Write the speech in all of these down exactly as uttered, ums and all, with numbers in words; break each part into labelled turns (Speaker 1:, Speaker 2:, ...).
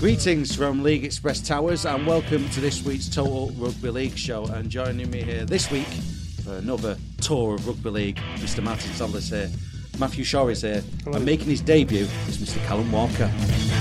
Speaker 1: Greetings from League Express Towers and welcome to this week's Total Rugby League show. And joining me here this week for another tour of Rugby League, Mister Martin Sanders here, Matthew Shaw is here, Hello. And making his debut is Mister Callum Walker.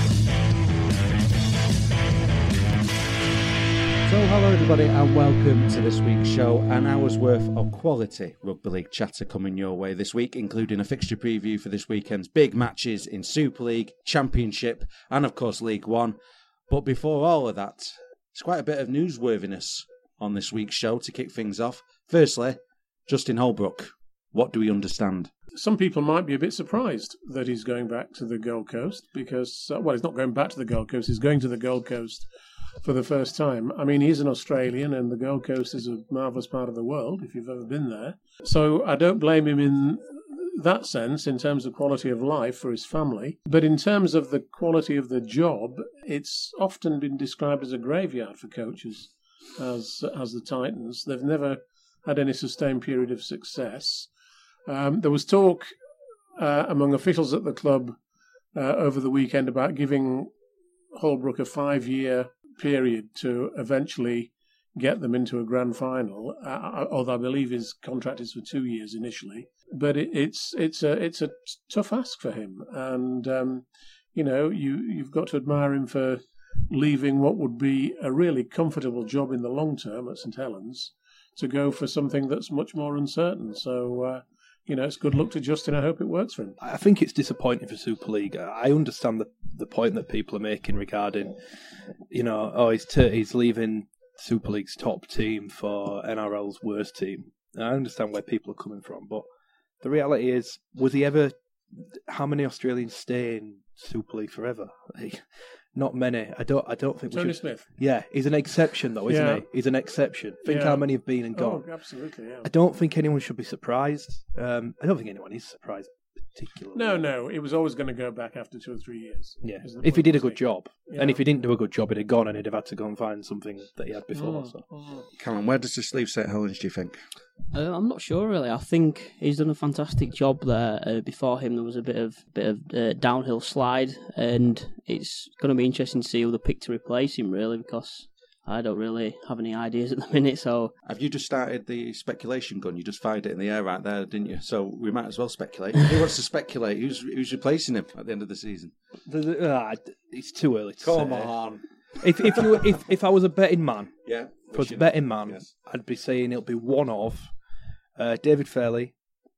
Speaker 1: So hello everybody and welcome to this week's show. An hour's worth of quality Rugby League chatter coming your way this week, including a fixture preview for this weekend's big matches in Super League, Championship and of course League One. But before all of that, there's quite a bit of newsworthiness on this week's show to kick things off. Firstly, Justin Holbrook, what do we understand?
Speaker 2: Some people might be a bit surprised that he's going back to the Gold Coast because, uh, well, he's not going back to the Gold Coast, he's going to the Gold Coast for the first time. I mean, he's an Australian and the Gold Coast is a marvellous part of the world if you've ever been there. So I don't blame him in that sense in terms of quality of life for his family. But in terms of the quality of the job, it's often been described as a graveyard for coaches as, as the Titans. They've never had any sustained period of success. Um, there was talk uh, among officials at the club uh, over the weekend about giving Holbrook a five-year period to eventually get them into a grand final, uh, although I believe his contract is for two years initially. But it, it's it's a it's a tough ask for him, and um, you know you you've got to admire him for leaving what would be a really comfortable job in the long term at St Helens to go for something that's much more uncertain. So. Uh, You know, it's good luck to Justin. I hope it works for him.
Speaker 3: I think it's disappointing for Super League. I understand the the point that people are making regarding, you know, oh, he's t- he's leaving Super League's top team for N R L's worst team. And I understand where people are coming from, but the reality is, was he ever? How many Australians stay in Super League forever? Like, not many. I don't. I don't think.
Speaker 2: Tony
Speaker 3: we should...
Speaker 2: Smith.
Speaker 3: Yeah, he's an exception though, isn't
Speaker 2: yeah.
Speaker 3: he? He's an exception. Think
Speaker 2: yeah.
Speaker 3: how many have been and gone.
Speaker 2: Oh, absolutely. Yeah.
Speaker 3: I don't think anyone should be surprised. Um, I don't think anyone is surprised particularly.
Speaker 2: No, no. It was always going to go back after two or three years.
Speaker 3: Yeah, if he did a good job,
Speaker 2: yeah.
Speaker 3: and if he didn't do a good job, he'd have gone and he'd have had to go and find something that he had before.
Speaker 2: Mm.
Speaker 3: So.
Speaker 2: Mm.
Speaker 1: Callum, where does this leave St Helens, do you think?
Speaker 4: Uh, I'm not sure really. I think he's done a fantastic job there. Uh, before him, there was a bit of bit of uh, downhill slide, and it's going to be interesting to see who they pick to replace him. Really, because I don't really have any ideas at the minute. So,
Speaker 1: have you just started the speculation gun? You just fired it in the air right there, didn't you? So we might as well speculate. Who wants to speculate? Who's who's replacing him at the end of the season?
Speaker 3: The, the, uh, it's too early to
Speaker 1: Come
Speaker 3: say.
Speaker 1: on.
Speaker 3: If if you if if I was a betting man,
Speaker 1: yeah,
Speaker 3: if I was a betting man, yes. I'd be saying it'll be one of uh, David Fairley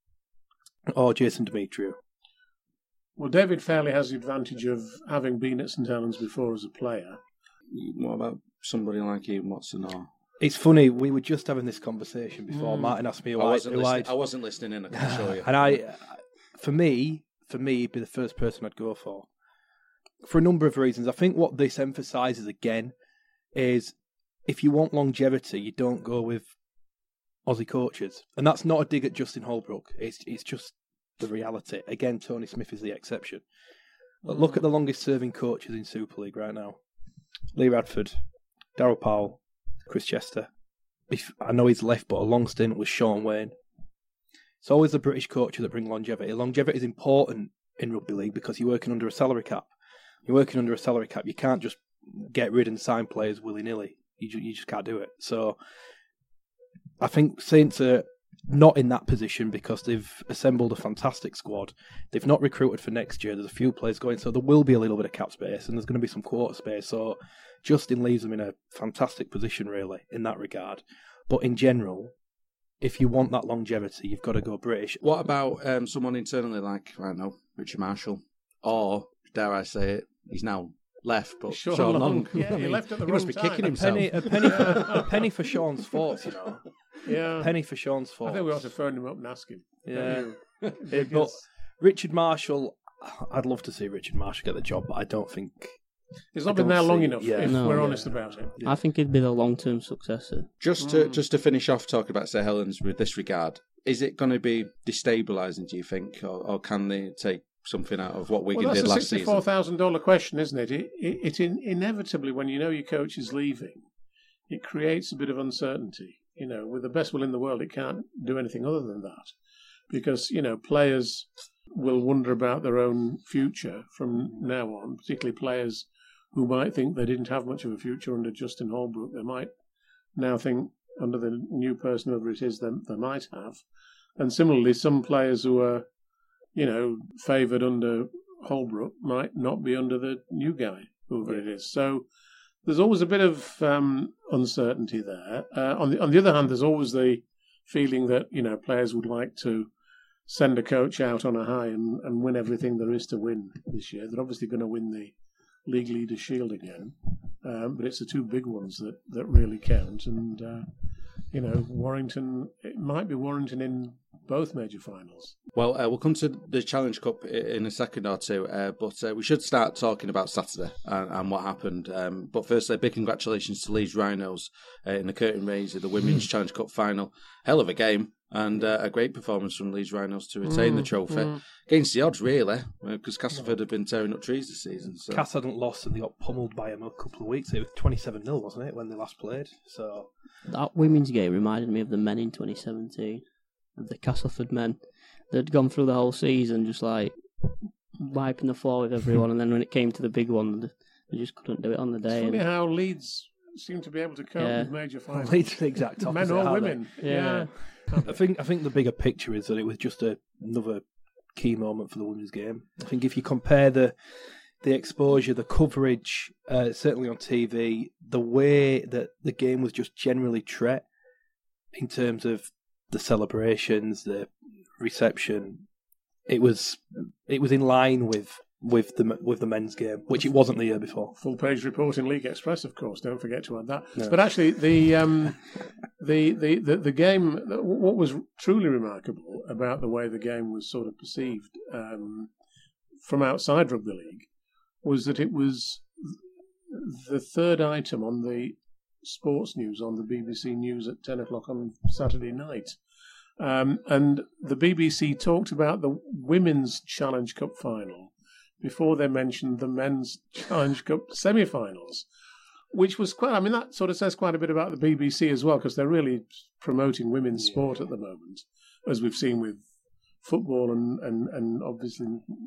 Speaker 3: or Jason Demetriou.
Speaker 2: Well, David Fairley has the advantage of having been at St Helens before as a player.
Speaker 1: What about somebody like Ian Watson? Or...
Speaker 3: It's funny, we were just having this conversation before. Mm. Martin asked me who
Speaker 1: I wasn't,
Speaker 3: who
Speaker 1: listen- I wasn't listening in, I can assure you.
Speaker 3: And I, for me, for me, he'd be the first person I'd go for. For a number of reasons. I think what this emphasises again is if you want longevity, you don't go with Aussie coaches. And that's not a dig at Justin Holbrook. It's it's just the reality. Again, Tony Smith is the exception. But look at the longest serving coaches in Super League right now. Lee Radford, Darryl Powell, Chris Chester. If, I know he's left, but a long stint was Sean Wayne. It's always the British coaches that bring longevity. Longevity is important in rugby league because you're working under a salary cap. You're working under a salary cap. You can't just get rid and sign players willy-nilly. You just, you just can't do it. So I think Saints are not in that position because they've assembled a fantastic squad. They've not recruited for next year. There's a few players going, so there will be a little bit of cap space and there's going to be some quarter space. So Justin leaves them in a fantastic position, really, in that regard. But in general, if you want that longevity, you've got to go British.
Speaker 1: What about um, someone internally like, I don't know, Richard Marshall? Or, dare I say it, he's now left, but
Speaker 2: Sean,
Speaker 1: Sean
Speaker 2: Long.
Speaker 1: Long.
Speaker 2: Yeah, he left at the
Speaker 1: he
Speaker 2: wrong
Speaker 1: must be
Speaker 2: time.
Speaker 1: kicking
Speaker 3: A
Speaker 1: himself.
Speaker 3: penny, a, penny for, a penny for Sean's thoughts, you know.
Speaker 2: Yeah.
Speaker 3: A penny for Sean's thoughts.
Speaker 2: I think we ought to phone him up and ask him.
Speaker 3: Yeah.
Speaker 2: Because...
Speaker 3: But Richard Marshall, I'd love to see Richard Marshall get the job, but I don't think...
Speaker 2: He's not been there long enough,
Speaker 3: yeah.
Speaker 2: if
Speaker 4: No,
Speaker 2: we're
Speaker 4: yeah.
Speaker 2: honest about it.
Speaker 4: I think he'd be the long-term successor.
Speaker 1: Just to, mm. just to finish off talking about St Helens with this regard, is it going to be destabilising, do you think, or, or can they take something out of what Wigan
Speaker 2: well,
Speaker 1: did last season?
Speaker 2: That's a sixty-four thousand dollars question, isn't it? It, it, it in, inevitably, when you know your coach is leaving, it creates a bit of uncertainty. You know, with the best will in the world, it can't do anything other than that. Because, you know, players will wonder about their own future from now on, particularly players who might think they didn't have much of a future under Justin Holbrook, they might now think under the new person, whoever it is, they, they might have. And similarly, some players who are, you know, favoured under Holbrook might not be under the new guy, whoever it is. So there's always a bit of um, uncertainty there. Uh, on the on the other hand, there's always the feeling that, you know, players would like to send a coach out on a high and, and win everything there is to win this year. They're obviously going to win the League Leaders' Shield again, um, but it's the two big ones that, that really count. And, uh, you know, Warrington, it might be Warrington in both major finals.
Speaker 1: Well, uh, we'll come to the Challenge Cup in a second or two, uh, but uh, we should start talking about Saturday and, and what happened. Um, but firstly, big congratulations to Leeds Rhinos uh, in the curtain raise of the Women's Challenge Cup final. Hell of a game. And uh, a great performance from Leeds Rhinos to retain mm, the trophy. Mm. Against the odds, really, because uh, Castleford have been tearing up trees this season. So.
Speaker 3: Cass hadn't lost and they got pummeled by him a couple of weeks. It was twenty-seven nil, wasn't it, when they last played? So
Speaker 4: that women's game reminded me of the men in twenty seventeen, of the Castleford men. They'd gone through the whole season just like wiping the floor with everyone, and then when it came to the big one, they just couldn't do it on the day.
Speaker 2: It's funny
Speaker 4: and...
Speaker 2: how Leeds seem to be able to cope
Speaker 4: yeah.
Speaker 2: with major finals.
Speaker 3: Leeds the exact opposite.
Speaker 2: Men or women.
Speaker 3: Yeah.
Speaker 2: yeah.
Speaker 3: I think I think the bigger picture is that it was just a, another key moment for the women's game. I think if you compare the the exposure, the coverage, uh, certainly on T V, the way that the game was just generally treated in terms of the celebrations, the reception, it was it was in line with with the with the men's game, which it wasn't the year before.
Speaker 2: Full page report in League Express, of course. Don't forget to add that.
Speaker 3: No.
Speaker 2: But actually, the, um, the the the the game. What was truly remarkable about the way the game was sort of perceived um, from outside rugby league was that it was the third item on the sports news on the B B C News at ten o'clock on Saturday night. Um, and the B B C talked about the Women's Challenge Cup final before they mentioned the Men's Challenge Cup semi-finals, which was quite, I mean, that sort of says quite a bit about the B B C as well, because they're really promoting women's yeah. sport at the moment, as we've seen with football and, and, and obviously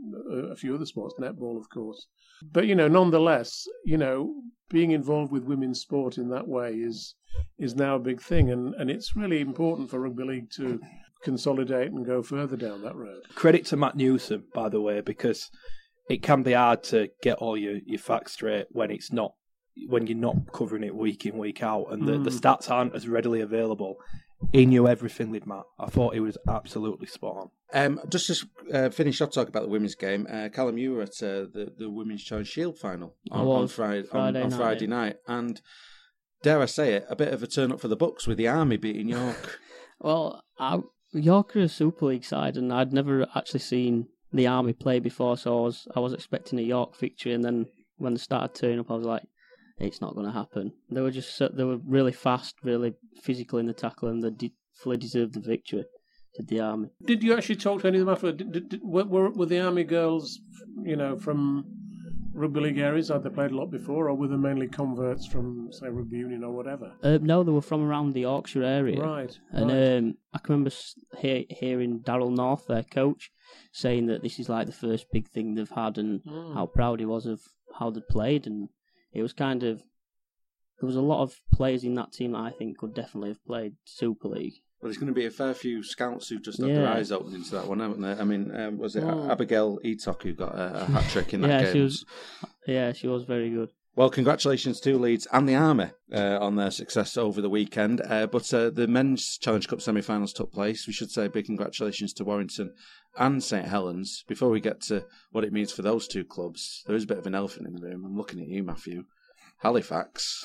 Speaker 2: a few other sports, netball, of course. But, you know, nonetheless, you know, being involved with women's sport in that way is is now a big thing, and, and it's really important for rugby league to consolidate and go further down that road.
Speaker 3: Credit to Matt Newsom, by the way, because it can be hard to get all your, your facts straight when it's not when you're not covering it week in, week out, and the, mm. the stats aren't as readily available. He knew everything with Matt. I thought he was absolutely spot on.
Speaker 1: Um, just to uh, finish off talk about the women's game, uh, Callum, you were at uh, the, the Women's Challenge Shield final on, on, Friday,
Speaker 4: Friday,
Speaker 1: on, on
Speaker 4: night.
Speaker 1: Friday night, and dare I say it, a bit of a turn up for the Bucks with the Army beating York.
Speaker 4: Well, I, York are a Super League side, and I'd never actually seen the Army play before, so I was I was expecting a York victory, and then when they started turning up, I was like, it's not going to happen. They were just they were really fast, really physical in the tackle, and they de- fully deserved the victory. Did the Army? Did
Speaker 2: you actually talk to any of them after? Did, did, did, were, were the Army girls, you know, from rugby league areas? Had they played a lot before, or were they mainly converts from, say, rugby union or whatever?
Speaker 4: Uh, no, they were from around the Yorkshire area.
Speaker 2: Right.
Speaker 4: And
Speaker 2: right.
Speaker 4: Um, I can remember hear, hearing Daryl North, their coach, saying that this is like the first big thing they've had, and mm. how proud he was of how they played. And it was kind of there was a lot of players in that team that I think could definitely have played Super League.
Speaker 1: Well, there's going to be a fair few scouts who just had
Speaker 4: yeah.
Speaker 1: their eyes open into that one, haven't they? I mean, um, was it oh. Abigail Etok who got a, a hat trick in that
Speaker 4: yeah,
Speaker 1: game?
Speaker 4: She was, yeah, she was very good.
Speaker 1: Well, congratulations to Leeds and the Army uh, on their success over the weekend. Uh, but uh, the Men's Challenge Cup semi-finals took place. We should say big congratulations to Warrington and St Helens. Before we get to what it means for those two clubs, there is a bit of an elephant in the room. I'm looking at you, Matthew. Halifax.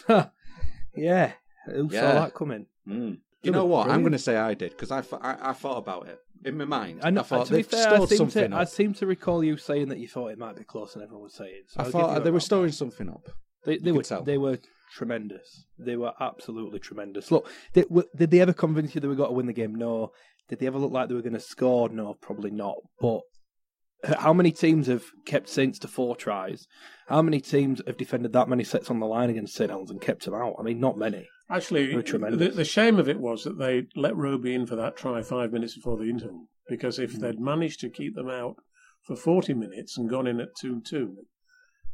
Speaker 3: yeah, who
Speaker 1: yeah.
Speaker 3: saw that coming?
Speaker 1: Mm. You know what? Brilliant. I'm going to say I did, because I, I, I thought about it. In my mind,
Speaker 3: I, know,
Speaker 1: I thought
Speaker 3: to be
Speaker 1: they've
Speaker 3: fair,
Speaker 1: stored
Speaker 3: I
Speaker 1: something
Speaker 3: to,
Speaker 1: up.
Speaker 3: I seem to recall you saying that you thought it might be closer than everyone was saying. So
Speaker 1: I
Speaker 3: I'll
Speaker 1: thought they were storing
Speaker 3: that.
Speaker 1: something up.
Speaker 3: They, they were
Speaker 1: tell.
Speaker 3: they were tremendous. They were absolutely tremendous. Look, did, did they ever convince you that we got to win the game? No. Did they ever look like they were going to score? No, probably not. But how many teams have kept Saints to four tries? How many teams have defended that many sets on the line against St Helens and kept them out? I mean, not many.
Speaker 2: Actually, the, the shame of it was that they let Roby in for that try five minutes before the interval. Because if mm. they'd managed to keep them out for forty minutes and gone in at two two,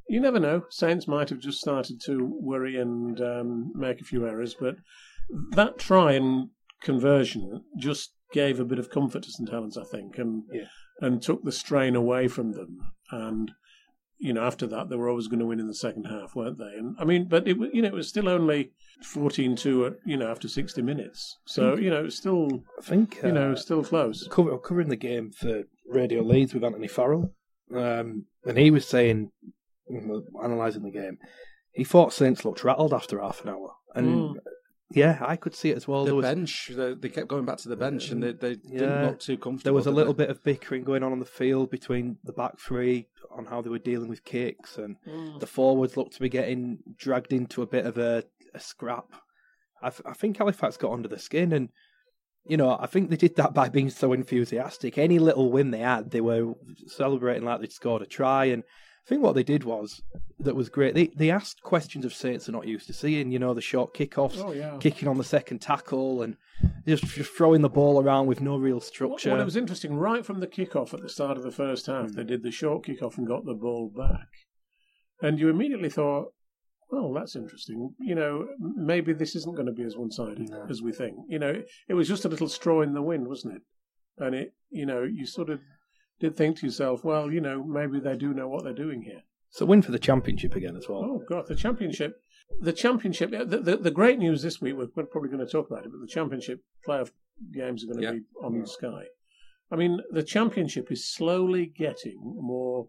Speaker 2: you never know. Saints might have just started to worry and um, make a few errors, but that try and conversion just gave a bit of comfort to St Helens, I think, and
Speaker 3: Yeah.
Speaker 2: and took the strain away from them. And you know, after that, they were always going to win in the second half, weren't they? And I mean, but it you know it was still only fourteen two at you know after sixty minutes, so you know it was still
Speaker 3: I think
Speaker 2: you know
Speaker 3: uh,
Speaker 2: still close.
Speaker 3: cover, covering the game for Radio Leeds with Anthony Farrell, um, and he was saying, analysing the game, he thought Saints looked rattled after half an hour, and
Speaker 2: Mm.
Speaker 3: yeah, I could see it as well.
Speaker 1: The
Speaker 3: There was,
Speaker 1: bench, they, they kept going back to the bench, and they, they
Speaker 3: Yeah.
Speaker 1: didn't look too comfortable.
Speaker 3: there was a
Speaker 1: did
Speaker 3: little
Speaker 1: they?
Speaker 3: bit of bickering going on on the field between the back three on how they were dealing with kicks, and
Speaker 2: Mm.
Speaker 3: the forwards looked to be getting dragged into a bit of a, a scrap. I, th- I think Halifax got under the skin, and you know, I think they did that by being so enthusiastic. Any little win they had, they were celebrating like they'd scored a try. And I think what they did was, that was great, they they asked questions of Saints they're not used to seeing, you know, the short kickoffs,
Speaker 2: Oh yeah.
Speaker 3: kicking on the second tackle, and just, just throwing the ball around with no real
Speaker 2: Well,
Speaker 3: structure.
Speaker 2: well, it was interesting. Right from the kickoff at the start of the first half,
Speaker 3: Mm.
Speaker 2: they did the short kickoff and got the ball back, and you immediately thought, "Well, that's interesting. You know, maybe this isn't going to be as one-sided
Speaker 3: No.
Speaker 2: as we think." You know, it, it was just a little straw in the wind, wasn't it? And it, you know, you sort of did think to yourself, "Well, you know, maybe they do know what they're doing here."
Speaker 3: So win for the championship again as well.
Speaker 2: Oh God, the championship, the championship. The, the, the great news this week, we're, we're probably going to talk about it, but the championship playoff games are going to
Speaker 1: Yeah.
Speaker 2: be on Sky. I mean, the championship is slowly getting more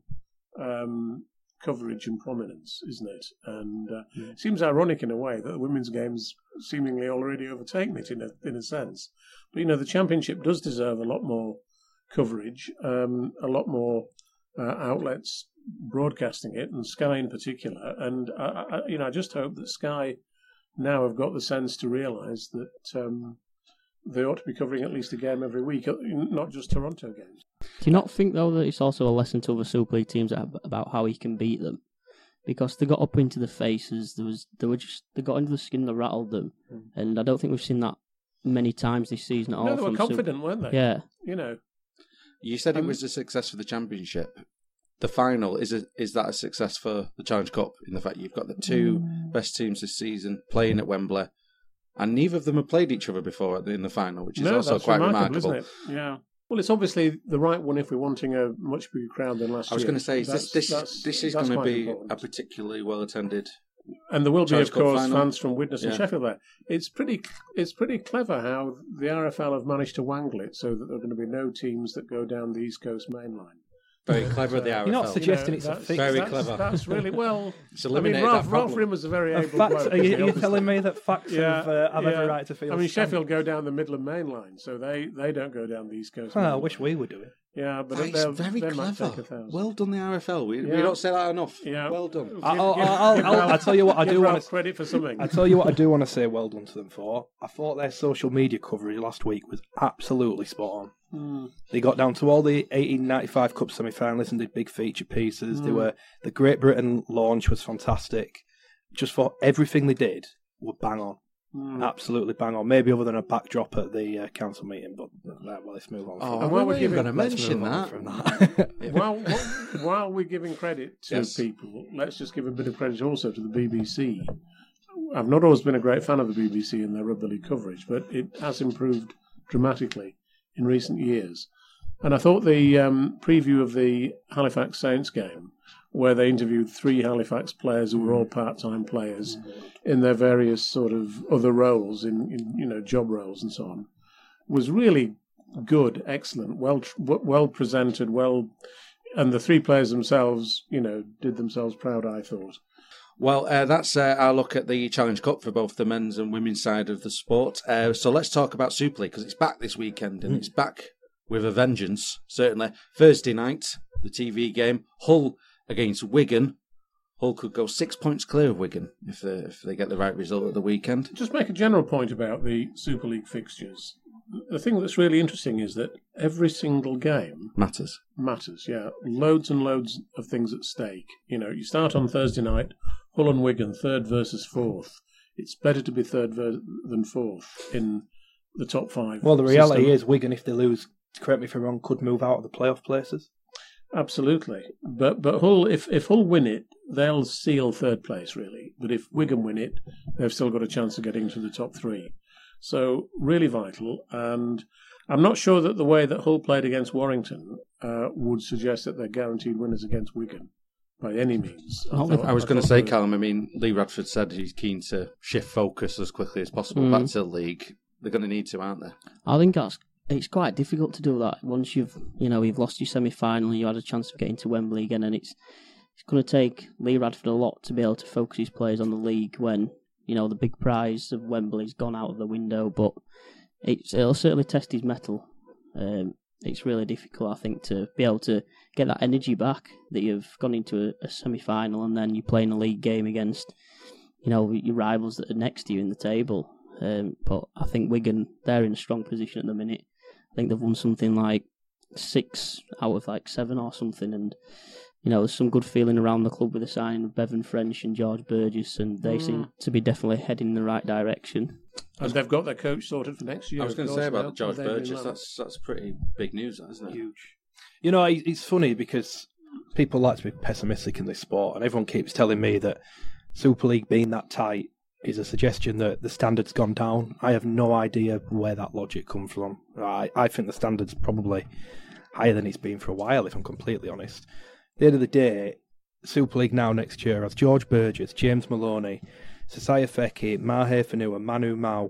Speaker 2: um, coverage and prominence, isn't it? And uh,
Speaker 3: Yeah.
Speaker 2: it seems ironic in a way that the women's games seemingly already overtaken it in a in a sense. But you know, the championship does deserve a lot more coverage, um, a lot more uh, outlets broadcasting it, and Sky in particular. And I, I, you know, I just hope that Sky now have got the sense to realise that um, they ought to be covering at least a game every week, not just Toronto games.
Speaker 4: Do you not think, though, that it's also a lesson to other Super League teams about how he can beat them? Because they got up into the faces, there was, they were just, they got into the skin that rattled them,
Speaker 2: Mm.
Speaker 4: and I don't think we've seen that many times this season at all.
Speaker 2: No, they were
Speaker 4: from Super-
Speaker 2: confident, weren't they?
Speaker 4: Yeah,
Speaker 2: You know,
Speaker 1: You said it
Speaker 2: Um,
Speaker 1: was a success for the championship. The final is a, is that a success for the Challenge Cup? In the fact you've got the two best teams this season playing at Wembley, and neither of them have played each other before in the final, which is
Speaker 2: no,
Speaker 1: also
Speaker 2: that's
Speaker 1: quite
Speaker 2: remarkable,
Speaker 1: remarkable.
Speaker 2: isn't it? Yeah. Well, it's obviously the right one if we're wanting a much bigger crowd than last year.
Speaker 1: I was going to say, is this
Speaker 2: That's-
Speaker 1: this
Speaker 2: that's-
Speaker 1: this is
Speaker 2: that's
Speaker 1: going to
Speaker 2: quite
Speaker 1: be
Speaker 2: important.
Speaker 1: a particularly well attended.
Speaker 2: And there will be,
Speaker 1: Challenge
Speaker 2: of
Speaker 1: Cup
Speaker 2: course,
Speaker 1: final.
Speaker 2: fans from Widnes and
Speaker 1: Yeah.
Speaker 2: Sheffield there. It's pretty, it's pretty clever how the R F L have managed to wangle it so that there are going to be no teams that go down the East Coast main line.
Speaker 1: Very clever, the R F L.
Speaker 3: You're not suggesting
Speaker 2: You know,
Speaker 3: it's a
Speaker 2: that's-
Speaker 3: fix.
Speaker 1: Very
Speaker 2: that's,
Speaker 1: clever.
Speaker 2: That's really well.
Speaker 1: It's
Speaker 2: I mean,
Speaker 1: eliminated
Speaker 2: Ralph,
Speaker 1: that
Speaker 2: Ralph
Speaker 1: problem.
Speaker 2: Rimmer's a very
Speaker 3: Uh,
Speaker 2: able
Speaker 3: facts,
Speaker 2: bloke,
Speaker 3: are you,
Speaker 2: isn't he,
Speaker 3: are you
Speaker 2: obviously?
Speaker 3: telling me that facts
Speaker 2: Yeah,
Speaker 3: have, uh, have
Speaker 2: yeah.
Speaker 3: every right to feel
Speaker 2: I mean,
Speaker 3: strong?
Speaker 2: Sheffield go down the Midland Main Line, so they, they don't go down the East Coast.
Speaker 3: Oh,
Speaker 2: main
Speaker 3: I wish
Speaker 2: line.
Speaker 3: we were doing.
Speaker 2: Yeah, but
Speaker 1: That
Speaker 2: they'll-
Speaker 1: is very
Speaker 2: they might
Speaker 1: clever.
Speaker 2: take a thousand.
Speaker 1: Well done, the R F L. We, we
Speaker 2: Yeah.
Speaker 1: don't say that enough.
Speaker 2: Yeah.
Speaker 1: Well done.
Speaker 2: Give-
Speaker 3: I'll,
Speaker 2: give-
Speaker 3: I'll,
Speaker 2: give
Speaker 3: I'll,
Speaker 2: Ralph-
Speaker 3: I'll tell you what I
Speaker 2: give
Speaker 3: do want
Speaker 2: Ralph
Speaker 3: to.
Speaker 2: credit for something.
Speaker 3: I tell you what I do want to say well done to them for. I thought their social media coverage last week was absolutely spot on.
Speaker 2: Mm.
Speaker 3: They got down to all the eighteen ninety-five Cup semi-finalists and did big feature pieces. They
Speaker 2: Mm.
Speaker 3: were the Great Britain launch was fantastic. Just for everything they did were bang on,
Speaker 2: Mm.
Speaker 3: absolutely bang on. Maybe other than a backdrop at the uh, council meeting, but uh, well, let's move on.
Speaker 1: Oh,
Speaker 3: from
Speaker 2: And
Speaker 3: that.
Speaker 2: while
Speaker 1: we
Speaker 2: we're
Speaker 1: were
Speaker 2: giving-
Speaker 1: going to
Speaker 3: Let's
Speaker 1: mention
Speaker 3: move on
Speaker 1: that.
Speaker 3: from that.
Speaker 2: while, while, while we're giving credit to
Speaker 1: Yes.
Speaker 2: people, let's just give a bit of credit also to the B B C. I've not always been a great fan of the B B C and their rugby league coverage, but it has improved dramatically in recent years. And I thought the um, preview of the Halifax Saints game, where they interviewed three Halifax players who were all part-time players in their various sort of other roles, in, in you know job roles and so on, was really good, excellent, well well presented, well, and the three players themselves, you know, did themselves proud, I thought.
Speaker 1: Well, uh, that's uh, our look at the Challenge Cup for both the men's and women's side of the sport. Uh, so let's talk about Super League, because it's back this weekend, and it's back with a vengeance, certainly. Thursday night, the T V game, Hull against Wigan. Hull could go six points clear of Wigan if they, if they get the right result at the weekend.
Speaker 2: Just make a general point about the Super League fixtures. The thing that's really interesting is that every single game
Speaker 1: Matters.
Speaker 2: matters, yeah. Loads and loads of things at stake. You know, you start on Thursday night, Hull and Wigan, third versus fourth. It's better to be third ver- than fourth in the top five.
Speaker 3: Well, the reality
Speaker 2: system.
Speaker 3: is Wigan, if they lose, correct me if I'm wrong, could move out of the playoff places.
Speaker 2: Absolutely. But but Hull, if, if Hull win it, they'll seal third place, really. But if Wigan win it, they've still got a chance of getting to the top three. So really vital. And I'm not sure that the way that Hull played against Warrington uh, would suggest that they're guaranteed winners against Wigan by any means. I, thought,
Speaker 1: I was
Speaker 2: I
Speaker 1: going to
Speaker 2: thought
Speaker 1: say,
Speaker 2: they-
Speaker 1: Callum, I mean, Lee Radford said he's keen to shift focus as quickly as possible
Speaker 4: Mm.
Speaker 1: back to the league. They're going to need to, aren't they?
Speaker 4: I think that's it's quite difficult to do that once you've you know you've lost your semi final and you had a chance of getting to Wembley again, and it's it's going to take Lee Radford a lot to be able to focus his players on the league when you know the big prize of Wembley's gone out of the window. But it's, it'll certainly test his mettle. Um, it's really difficult, I think, to be able to get that energy back that you've gone into a, a semi final and then you're playing a league game against you know your rivals that are next to you in the table. Um, but I think Wigan, they're in a strong position at the minute. I think they've won something like six out of like seven or something, and you know there's some good feeling around the club with the signing of Bevan French and George Burgess, and they
Speaker 2: Mm.
Speaker 4: seem to be definitely heading in the right direction.
Speaker 2: And they've got their coach sorted for next year.
Speaker 1: I was
Speaker 2: of
Speaker 1: going to
Speaker 2: course,
Speaker 1: say about
Speaker 2: now.
Speaker 1: the George
Speaker 2: They've been
Speaker 1: Burgess.
Speaker 2: like-
Speaker 1: That's that's pretty big news, that, isn't it?
Speaker 3: Huge. You know, it- it's funny because people like to be pessimistic in this sport, and everyone keeps telling me that Super League being that tight is a suggestion that the standard's gone down. I have no idea where that logic comes from. I, I think the standard's probably higher than it's been for a while, if I'm completely honest. At the end of the day, Super League now next year has George Burgess, James Maloney, Sasaya Feki, Mahe Fanua, Manu Mao,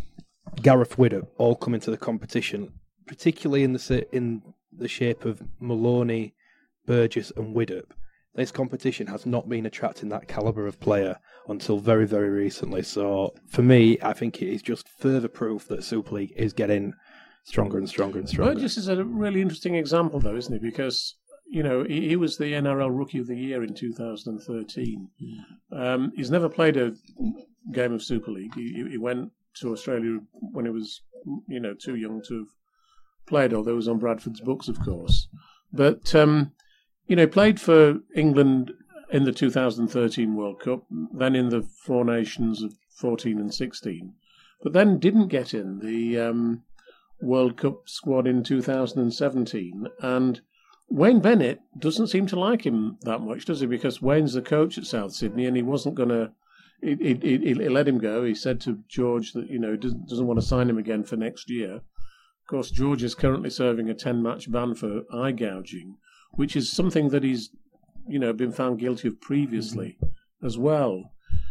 Speaker 3: Gareth Widdop all come into the competition, particularly in the si- in the shape of Maloney, Burgess and Widdop. This competition has not been attracting that calibre of player until very, very recently. So, for me, I think it is just further proof that Super League is getting stronger and stronger and stronger.
Speaker 2: Burgess is a really interesting example, though, isn't he? Because, you know, he, he was the N R L Rookie of the Year in two thousand thirteen. Um, he's never played a game of Super League. He, he went to Australia when he was, you know, too young to have played, although he was on Bradford's books, of course. But, um, you know, he played for England in the two thousand thirteen World Cup, then in the Four Nations of fourteen and sixteen, but then didn't get in the um, World Cup squad in two thousand seventeen. And Wayne Bennett doesn't seem to like him that much, does he? Because Wayne's the coach at South Sydney, and he wasn't going to. He, he, he, he let him go. He said to George that you know he doesn't, doesn't want to sign him again for next year. Of course, George is currently serving a ten-match ban for eye gouging, which is something that he's, you know, been found guilty of previously mm-hmm. as well.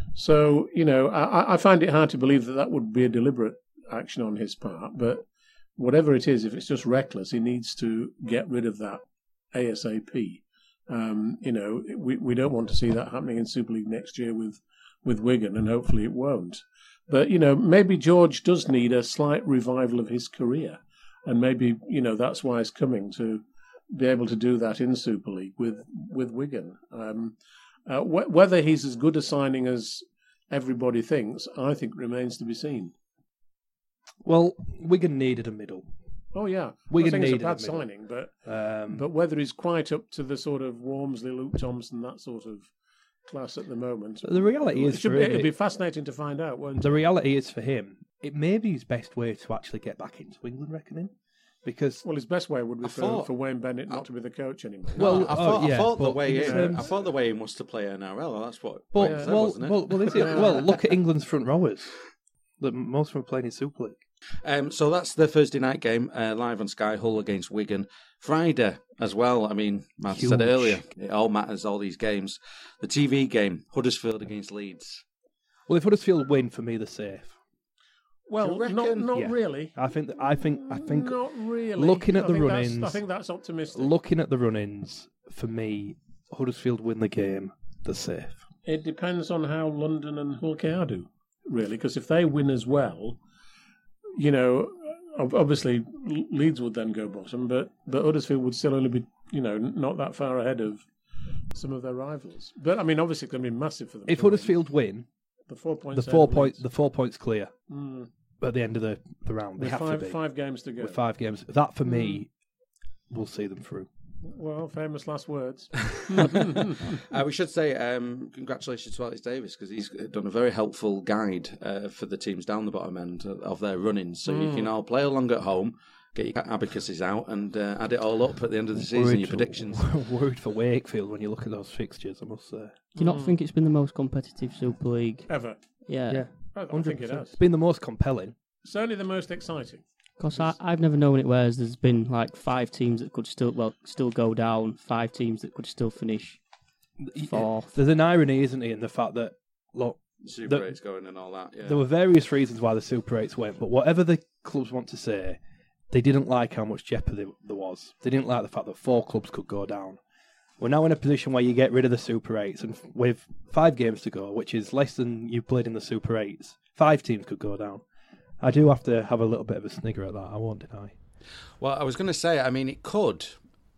Speaker 2: So, you know, I, I find it hard to believe that that would be a deliberate action on his part. But whatever it is, if it's just reckless, he needs to get rid of that ASAP. Um, you know, we we don't want to see that happening in Super League next year with, with Wigan, and hopefully it won't. But, you know, maybe George does need a slight revival of his career. And maybe, you know, that's why he's coming to be able to do that in Super League with, with Wigan. Um, uh, wh- whether he's as good a signing as everybody thinks, I think remains to be seen.
Speaker 3: Well, Wigan needed a middle.
Speaker 2: Oh, yeah.
Speaker 3: Wigan
Speaker 2: I think it's a
Speaker 3: needed
Speaker 2: bad
Speaker 3: a middle.
Speaker 2: signing, but
Speaker 3: Um,
Speaker 2: but whether he's quite up to the sort of Wormsley, Luke Thompson, that sort of class at the moment.
Speaker 3: the reality
Speaker 2: It
Speaker 3: is
Speaker 2: should
Speaker 3: for
Speaker 2: be,
Speaker 3: him,
Speaker 2: it'll be
Speaker 3: it-
Speaker 2: fascinating to find out, won't
Speaker 3: the
Speaker 2: it?
Speaker 3: reality is for him, it may be his best way to actually get back into England reckoning, because
Speaker 2: Well, his best way would be
Speaker 1: I
Speaker 2: for,
Speaker 1: thought-
Speaker 2: for Wayne Bennett not to be the coach anymore.
Speaker 3: Well,
Speaker 1: No, I thought,
Speaker 3: oh, yeah,
Speaker 1: I thought the
Speaker 3: but
Speaker 1: way
Speaker 3: in
Speaker 1: in,
Speaker 3: terms-
Speaker 1: I thought the way in was to play N R L. That's what.
Speaker 3: But,
Speaker 1: Wayne said,
Speaker 3: well,
Speaker 1: wasn't it?
Speaker 3: well, well, is it? Well, look at England's front rowers. The, most of them are playing in Super League.
Speaker 1: Um, so that's the Thursday night game, uh, live on Sky, Hull against Wigan. Friday as well, I mean, Matt said
Speaker 3: Huge.
Speaker 1: earlier, it all matters, all these games. The T V game, Huddersfield against Leeds.
Speaker 3: Well, if Huddersfield win, for me, they're safe.
Speaker 2: Well,
Speaker 1: Do you
Speaker 2: not
Speaker 1: reckon?
Speaker 2: not
Speaker 3: Yeah.
Speaker 2: really.
Speaker 3: I think. I think. I think.
Speaker 2: Not really.
Speaker 3: looking at
Speaker 2: I
Speaker 3: the
Speaker 2: think that's-
Speaker 3: run-ins-
Speaker 2: I think that's optimistic.
Speaker 3: Looking at the run-ins, for me, Huddersfield win the game. They're safe.
Speaker 2: It depends on how London and Hull K R do, really, because if they win as well, you know, ob- obviously Leeds would then go bottom, but, but Huddersfield would still only be, you know, not that far ahead of some of their rivals. But, I mean, obviously it's going to be massive for them.
Speaker 3: If
Speaker 2: to win.
Speaker 3: Huddersfield win,
Speaker 2: the four points,
Speaker 3: the four
Speaker 2: ahead of
Speaker 3: point,
Speaker 2: Leeds.
Speaker 3: the four points clear
Speaker 2: Mm.
Speaker 3: at the end of the, the round. They
Speaker 2: With
Speaker 3: have
Speaker 2: five,
Speaker 3: to be
Speaker 2: five games to go.
Speaker 3: with five games. That for me will see them through.
Speaker 2: Well, famous last words.
Speaker 1: Uh, we should say um, congratulations to Alex Davis because he's done a very helpful guide uh, for the teams down the bottom end of their run-ins. So you can all play along at home, get your abacuses out and uh, add it all up at the end of the season,
Speaker 3: Worried
Speaker 1: your
Speaker 3: for-
Speaker 1: predictions.
Speaker 3: Worried for Wakefield when you look at those fixtures, I must say.
Speaker 4: Do you not think it's been the most competitive Super League?
Speaker 2: Ever.
Speaker 4: Yeah.
Speaker 3: Yeah,
Speaker 2: I, I
Speaker 3: one hundred
Speaker 2: think it
Speaker 3: percent.
Speaker 2: has.
Speaker 3: It's been the most compelling.
Speaker 2: Certainly the most exciting.
Speaker 4: Because I've never known it whereas there's been like five teams that could still well still go down, five teams that could still finish fourth.
Speaker 3: There's an irony, isn't it, in the fact that, look,
Speaker 1: Super
Speaker 3: The-
Speaker 1: eight's going and all that, yeah.
Speaker 3: there were various reasons why the Super eights went, but whatever the clubs want to say, they didn't like how much jeopardy there was. They didn't like the fact that four clubs could go down. We're now in a position where you get rid of the Super eights, and with five games to go, which is less than you played in the Super eights, five teams could go down. I do have to have a little bit of a snigger at that, I won't deny.
Speaker 1: Well, I was going to say, I mean, it could.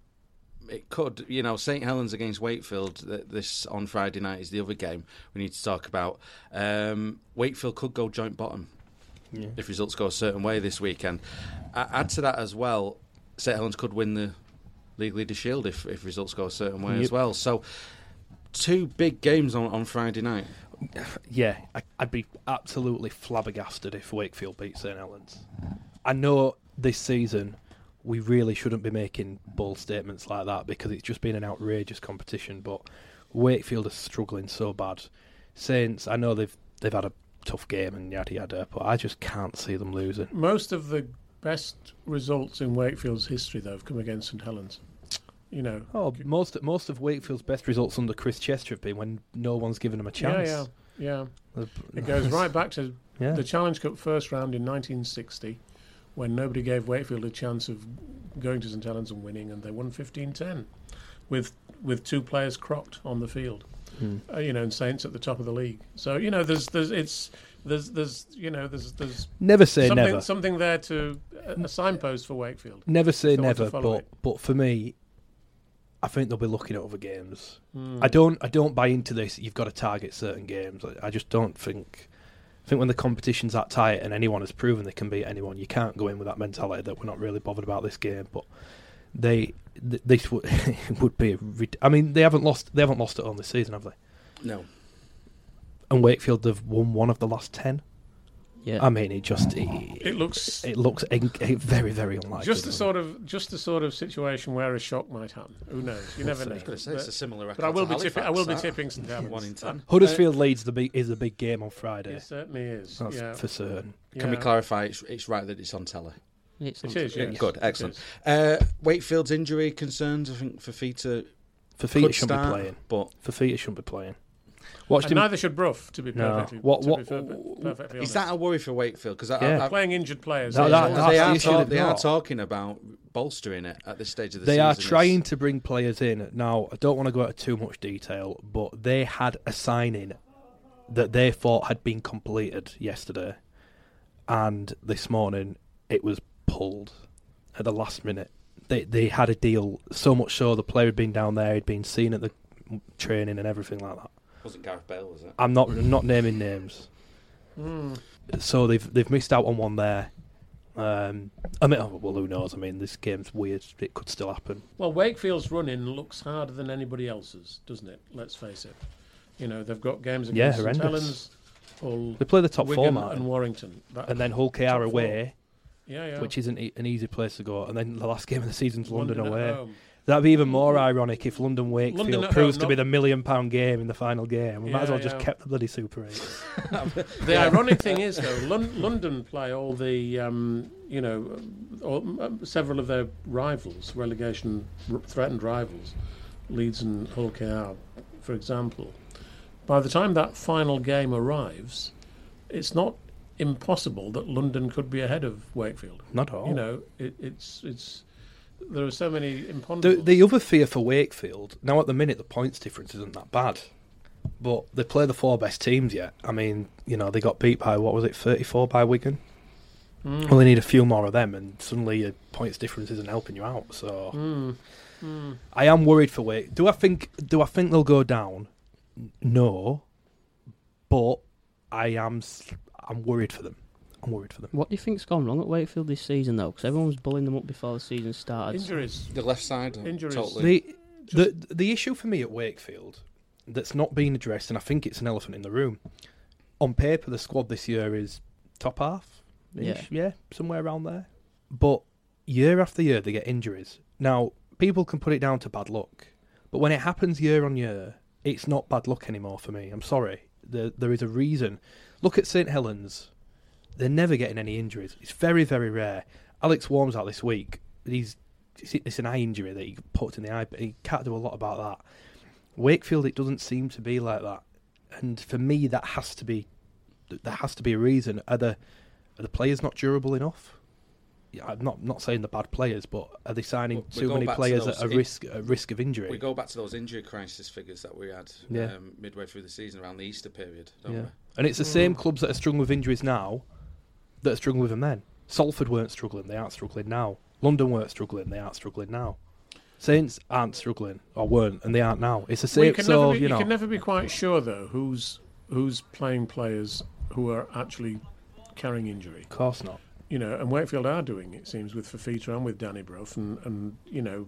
Speaker 1: It could, you know, St Helens against Wakefield, th- this on Friday night is the other game we need to talk about. Um, Wakefield could go joint bottom
Speaker 3: Yeah.
Speaker 1: if results go a certain way this weekend. A- add to that as well, St Helens could win the League Leader Shield if, if results go a certain way
Speaker 3: Yep.
Speaker 1: as well. So, two big games on, on Friday night.
Speaker 3: Yeah, I, I'd be absolutely flabbergasted if Wakefield beat St Helens. I know this season we really shouldn't be making bold statements like that because it's just been an outrageous competition, but Wakefield are struggling so bad. Saints, I know they've they've had a tough game and yada yada, but I just can't see them losing.
Speaker 2: Most of the best results in Wakefield's history, though, have come against St Helens. You know.
Speaker 3: Oh, most most of Wakefield's best results under Chris Chester have been when no one's given them a chance.
Speaker 2: Yeah, yeah, yeah.
Speaker 3: The-
Speaker 2: It goes right back to
Speaker 3: Yeah.
Speaker 2: the Challenge Cup first round in nineteen sixty, when nobody gave Wakefield a chance of going to St Helens and winning, and they won fifteen ten with with two players crocked on the field.
Speaker 3: Hmm.
Speaker 2: Uh, you know, and Saints at the top of the league. So you know, there's there's it's there's there's you know there's there's
Speaker 3: Never say
Speaker 2: something
Speaker 3: never.
Speaker 2: something there to a, a signpost for Wakefield.
Speaker 3: Never say
Speaker 2: If they want to
Speaker 3: never,
Speaker 2: follow
Speaker 3: but
Speaker 2: it.
Speaker 3: but for me, I think they'll be looking at other games.
Speaker 2: Mm.
Speaker 3: I don't I don't buy into this. You've got to target certain games. I, I just don't think. I think when the competition's that tight and anyone has proven they can beat anyone, you can't go in with that mentality that we're not really bothered about this game. But they th- this would would be. Rid- I mean, they haven't lost. They haven't lost at home this season, have they?
Speaker 1: No.
Speaker 3: And Wakefield have won one of the last ten.
Speaker 4: Yeah.
Speaker 3: I mean, it just it,
Speaker 2: It looks
Speaker 3: it looks en- very very unlikely.
Speaker 2: just the
Speaker 3: doesn't
Speaker 2: sort of just the sort of situation where a shock might happen. Who knows? You never know.
Speaker 1: I was going to say, it's a similar record
Speaker 2: But I will
Speaker 1: to
Speaker 2: be tipping. I will be
Speaker 1: Halifax, that.
Speaker 2: tipping St Helens.
Speaker 1: One in ten.
Speaker 3: it? Huddersfield Leeds the big, is the big game on Friday.
Speaker 2: It certainly is.
Speaker 3: That's
Speaker 2: yeah.
Speaker 3: for certain.
Speaker 1: Can we
Speaker 2: Yeah.
Speaker 1: clarify, it's, it's right that it's on telly?
Speaker 4: It's
Speaker 2: It
Speaker 4: on-
Speaker 2: is, yes.
Speaker 1: Good,
Speaker 2: It
Speaker 1: excellent.
Speaker 2: is.
Speaker 1: Uh, Wakefield's injury concerns, I think Fafita
Speaker 3: Fafita
Speaker 1: could
Speaker 3: shouldn't
Speaker 1: start,
Speaker 3: be playing.
Speaker 1: but
Speaker 3: Fafita shouldn't be playing. Watched
Speaker 2: And
Speaker 3: him.
Speaker 2: neither should Bruff, to be
Speaker 3: No.
Speaker 2: perfectly,
Speaker 3: What-
Speaker 2: to
Speaker 3: what-
Speaker 2: be perfect- perfectly
Speaker 1: is
Speaker 2: honest.
Speaker 1: that a worry for Wakefield? Because
Speaker 3: Yeah.
Speaker 1: I,
Speaker 2: Playing injured players.
Speaker 3: No,
Speaker 2: is-
Speaker 3: that-
Speaker 1: they,
Speaker 3: that's the
Speaker 1: are
Speaker 3: issue
Speaker 1: talk-
Speaker 3: they've
Speaker 1: they are
Speaker 3: got.
Speaker 1: talking about bolstering it at this stage of the
Speaker 3: They
Speaker 1: season.
Speaker 3: are
Speaker 1: It's-
Speaker 3: trying to bring players in. Now, I don't want to go into too much detail, but they had a signing that they thought had been completed yesterday, and this morning it was pulled at the last minute. They they had a deal, so much so the player had been down there, he'd been seen at the training and everything like that.
Speaker 1: Wasn't Gareth Bale, was it?
Speaker 3: I'm not not naming names.
Speaker 2: Mm.
Speaker 3: So they've they've missed out on one there. Um, I mean, oh, well, who knows? I mean, this game's weird. It could still happen.
Speaker 2: Well, Wakefield's running looks harder than anybody else's, doesn't it? Let's face it. You know, they've got games
Speaker 3: Yeah,
Speaker 2: against St
Speaker 3: horrendous.
Speaker 2: Helens, Hull,
Speaker 3: They play the top four,
Speaker 2: Wigan
Speaker 3: Martin.
Speaker 2: and Warrington. That-
Speaker 3: And then Hull K R
Speaker 2: Top four.
Speaker 3: away,
Speaker 2: yeah, yeah.
Speaker 3: which isn't e- an easy place to go. And then the last game of the season's London,
Speaker 2: at
Speaker 3: away.
Speaker 2: home.
Speaker 3: That'd be even more ironic if London Wakefield
Speaker 2: London at
Speaker 3: proves
Speaker 2: home,
Speaker 3: to be
Speaker 2: not-
Speaker 3: the million pound game in the final game. We might as
Speaker 2: Yeah,
Speaker 3: well just
Speaker 2: yeah.
Speaker 3: kept the bloody Super eight.
Speaker 2: The ironic thing is, though, Lon- London play all the, um, you know, all, um, several of their rivals, relegation r- threatened rivals, Leeds and Hull K R, for example. By the time that final game arrives, it's not impossible that London could be ahead of Wakefield.
Speaker 3: Not at all.
Speaker 2: You know, it, it's it's there are so many
Speaker 3: the,
Speaker 2: imponderables.
Speaker 3: the other fear for Wakefield, now at the minute the points difference isn't that bad. But they play the four best teams yet. I mean, you know, they got beat by, what was it, thirty-four by Wigan?
Speaker 2: Mm.
Speaker 3: Well, they need a few more of them, and suddenly your points difference isn't helping you out. So
Speaker 2: Mm. Mm.
Speaker 3: I am worried for Wake. Do I think? Do I think they'll go down? N- No, but I am. s- I'm worried for them. I'm worried for them.
Speaker 4: What do you think's gone wrong at Wakefield this season, though? Because everyone was bullying them up before the season started.
Speaker 2: Injuries.
Speaker 1: The left side,
Speaker 2: Injuries.
Speaker 1: totally.
Speaker 3: The, the the issue for me at Wakefield that's not being addressed, and I think it's an elephant in the room. On paper, the squad this year is top half.
Speaker 4: Yeah.
Speaker 3: yeah, somewhere around there. But year after year they get injuries. Now, people can put it down to bad luck, but when it happens year on year, it's not bad luck anymore for me. I'm sorry. There, there is a reason. Look at St Helens. They're never getting any injuries. It's very, very rare. Alex Worm's out this week. He's It's an eye injury that he put in the eye, but he can't do a lot about that. Wakefield, it doesn't seem to be like that. And for me, that has to be, there has to be a reason. Are the, are the players not durable enough? Yeah, I'm not not saying the bad players, but are they signing
Speaker 1: We- we
Speaker 3: too
Speaker 1: go
Speaker 3: many
Speaker 1: back to
Speaker 3: players
Speaker 1: those
Speaker 3: at a
Speaker 1: in-
Speaker 3: risk a risk of injury?
Speaker 1: We go back to those injury crisis figures that we had
Speaker 3: Yeah.
Speaker 1: um, midway through the season around the Easter period, don't
Speaker 3: Yeah.
Speaker 1: we?
Speaker 3: And it's the same clubs that are struggling with injuries now that are struggling with them then. Salford weren't struggling, they aren't struggling now. London weren't struggling, they aren't struggling now. Saints aren't struggling, or weren't, and they aren't now. It's the
Speaker 2: Well,
Speaker 3: same,
Speaker 2: you can,
Speaker 3: so,
Speaker 2: never be,
Speaker 3: you
Speaker 2: you
Speaker 3: know.
Speaker 2: can never be quite sure, though, who's who's playing players who are actually carrying injury.
Speaker 3: Of course not.
Speaker 2: You know, and Wakefield are doing, it seems, with Fafita and with Danny Brough, and, and you know,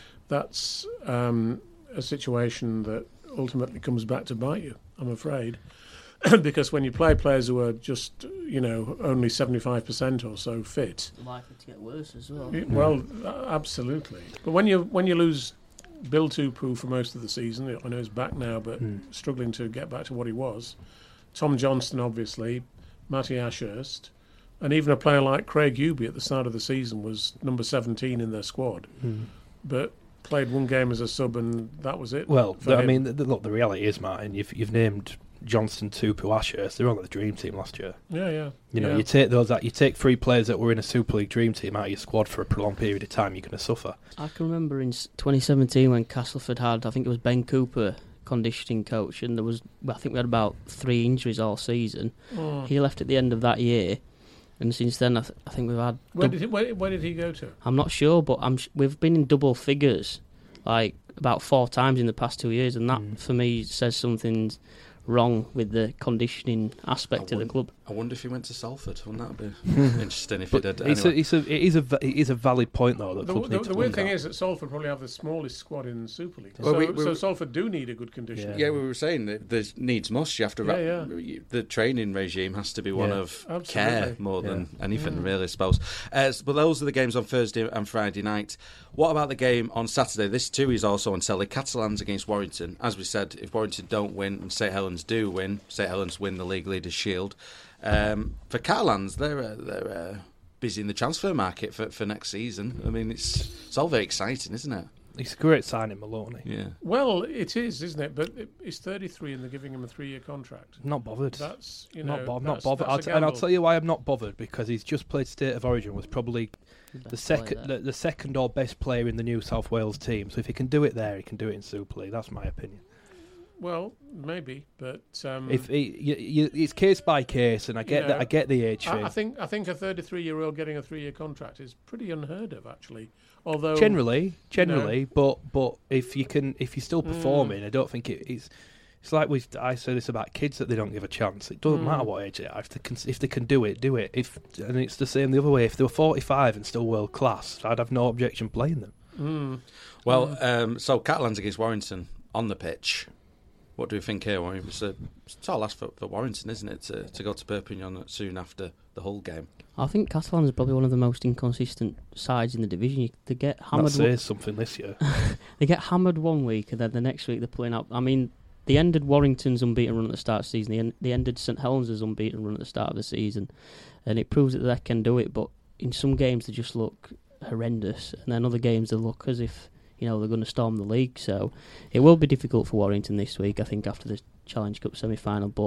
Speaker 2: that's um, a situation that ultimately comes back to bite you, I'm afraid. Because when you play players who are just, you know, only seventy-five percent or so fit,
Speaker 4: Likely to get worse as well.
Speaker 2: it- well, uh, absolutely. But when you when you lose Bill Tupou for most of the season, I know he's back now, but
Speaker 3: Mm.
Speaker 2: struggling to get back to what he was. Tom Johnston, obviously, Matty Ashurst, and even a player like Craig Hubie at the start of the season was number seventeen in their squad,
Speaker 3: Mm.
Speaker 2: but played one game as a sub, and that was it.
Speaker 3: Well,
Speaker 2: for
Speaker 3: the, I
Speaker 2: him.
Speaker 3: mean, the, the- look, the reality is, Martin, you've, you've named Johnston, Tupou, Ashurst. They were on the dream team last year.
Speaker 2: yeah, yeah,
Speaker 3: You know,
Speaker 2: yeah.
Speaker 3: you take those out, you take three players that were in a Super League dream team out of your squad for a prolonged period of time, you're going to suffer.
Speaker 4: I can remember in s- twenty seventeen when Castleford had, I think it was Ben Cooper, conditioning coach, and there was, well, I think we had about three injuries all season.
Speaker 2: Mm.
Speaker 4: He left at the end of that year, and since then I, th- I think we've had.
Speaker 2: Where
Speaker 4: dub-
Speaker 2: did he, where, where did he go to?
Speaker 4: I'm not sure, but I'm sh- we've been in double figures, like about four times in the past two years, and that
Speaker 3: Mm.
Speaker 4: for me says something's wrong with the conditioning aspect
Speaker 1: I
Speaker 4: of the
Speaker 1: wouldn't-
Speaker 4: club.
Speaker 1: I wonder if he went to Salford. Wouldn't that be interesting if he
Speaker 3: But
Speaker 1: did?
Speaker 3: it's,
Speaker 1: Anyway.
Speaker 3: a, it's, a, it, is a, va- it is a valid point, though, that
Speaker 2: The,
Speaker 3: clubs
Speaker 2: the,
Speaker 3: need to
Speaker 2: the weird
Speaker 3: look
Speaker 2: thing
Speaker 3: at.
Speaker 2: is that Salford probably have the smallest squad in the Super League.
Speaker 1: Well,
Speaker 2: so,
Speaker 1: we- we-
Speaker 2: so Salford do need a good conditioner.
Speaker 1: Yeah, we were saying that there's needs must. You have to.
Speaker 2: Yeah,
Speaker 1: Ra- The training regime has to be one
Speaker 3: Yeah.
Speaker 1: of
Speaker 2: Absolutely.
Speaker 1: care more than
Speaker 3: Yeah.
Speaker 1: anything,
Speaker 2: Mm.
Speaker 1: really. I suppose. Uh, s- but those are the games on Thursday and Friday night. What about the game on Saturday? This too is also on telly. Catalans against Warrington. As we said, if Warrington don't win and St Helens do win, St Helens win the League Leaders Shield. Um, for Catalans, they're uh, they're uh, busy in the transfer market for, for next season. I mean, it's it's all very exciting, isn't it?
Speaker 3: It's a great signing, Maloney.
Speaker 1: Yeah.
Speaker 2: Well, it is, isn't it? But it, he's thirty-three and they're giving him a three-year contract.
Speaker 3: Not bothered.
Speaker 2: That's, you know,
Speaker 3: not, bo- not
Speaker 2: that's,
Speaker 3: bothered. I'll
Speaker 2: that's
Speaker 3: t-
Speaker 2: a
Speaker 3: and I'll
Speaker 2: gamble.
Speaker 3: tell you why I'm not bothered, because he's just played State of Origin, was probably the
Speaker 4: Best player
Speaker 3: second
Speaker 4: there.
Speaker 3: the, the second or best player in the New South Wales team. So if he can do it there, he can do it in Super League. That's my opinion.
Speaker 2: Well, maybe, but um,
Speaker 3: If he, you, you, it's case by case, and I get
Speaker 2: You
Speaker 3: that.
Speaker 2: know,
Speaker 3: I get the age thing.
Speaker 2: I, I think I think a thirty-three-year-old getting a three-year contract is pretty unheard of, actually. Although
Speaker 3: generally, generally, but but if you can, if you're still
Speaker 2: Mm.
Speaker 3: performing, I don't think it, it's. It's like we. I say this about kids that they don't give a chance. It doesn't
Speaker 2: Mm.
Speaker 3: matter what age they are. If they can, if they can do it, do it. If and it's the same the other way. If they were forty-five and still world class, I'd have no objection playing them.
Speaker 2: Mm.
Speaker 1: Well, um, so Catalans against Warrington on the pitch. What do we think here? Well, it's a it's a tall ask for, for Warrington, isn't it, to, to go to Perpignan soon after the Hull game?
Speaker 4: I think Catalans are probably one of the most inconsistent sides in the division. You- They get
Speaker 3: That
Speaker 4: hammered.
Speaker 3: says something this year.
Speaker 4: They get hammered one week, and then the next week they're pulling out. I mean, they ended Warrington's unbeaten run at the start of the season. They, en- they ended St Helens' unbeaten run at the start of the season, and it proves that they can do it. But in some games they just look horrendous, and then other games they look as if, you know, they're going to storm the league. So it will be difficult for Warrington this week, I think, after the Challenge Cup semi-final. But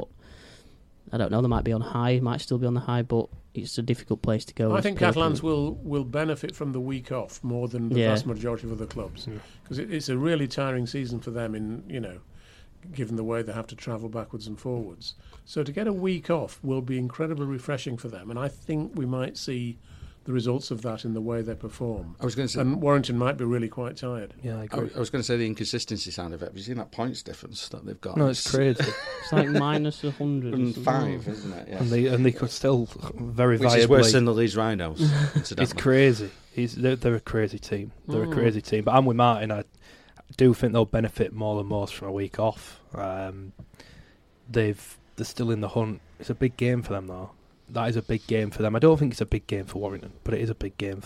Speaker 4: I don't know, they might be on high, might still be on the high, but it's a difficult place to go.
Speaker 2: I
Speaker 4: with
Speaker 2: think
Speaker 4: Perpignan.
Speaker 2: Catalans will, will benefit from the week off more than the
Speaker 4: Yeah.
Speaker 2: vast majority of other clubs,
Speaker 3: Yeah.
Speaker 2: because it, it's a really tiring season for them. In you know, given the way they have to travel backwards and forwards, so to get a week off will be incredibly refreshing for them, and I think we might see the results of that in the way they perform.
Speaker 1: I was going to say.
Speaker 2: And Warrington might be really quite tired.
Speaker 3: Yeah, I
Speaker 1: I
Speaker 3: agree.
Speaker 1: I was going to say the inconsistency side of it. Have you seen that points difference that they've got?
Speaker 3: No, it's crazy,
Speaker 4: It's like minus a hundred. or
Speaker 1: And
Speaker 4: something.
Speaker 1: five, isn't it? Yeah.
Speaker 3: and they and they could still very
Speaker 1: Which
Speaker 3: viably.
Speaker 1: is worse than the Leeds Rhinos,
Speaker 3: It's
Speaker 1: incidentally.
Speaker 3: crazy. He's they're, they're a crazy team. They're
Speaker 2: Mm.
Speaker 3: a crazy team. But I'm with Martin. I do think they'll benefit more than most from a week off. Um, they've they're still in the hunt. It's a big game for them, though. That is a big game for them. I don't think it's a big game for Warrington, but it is a big game for,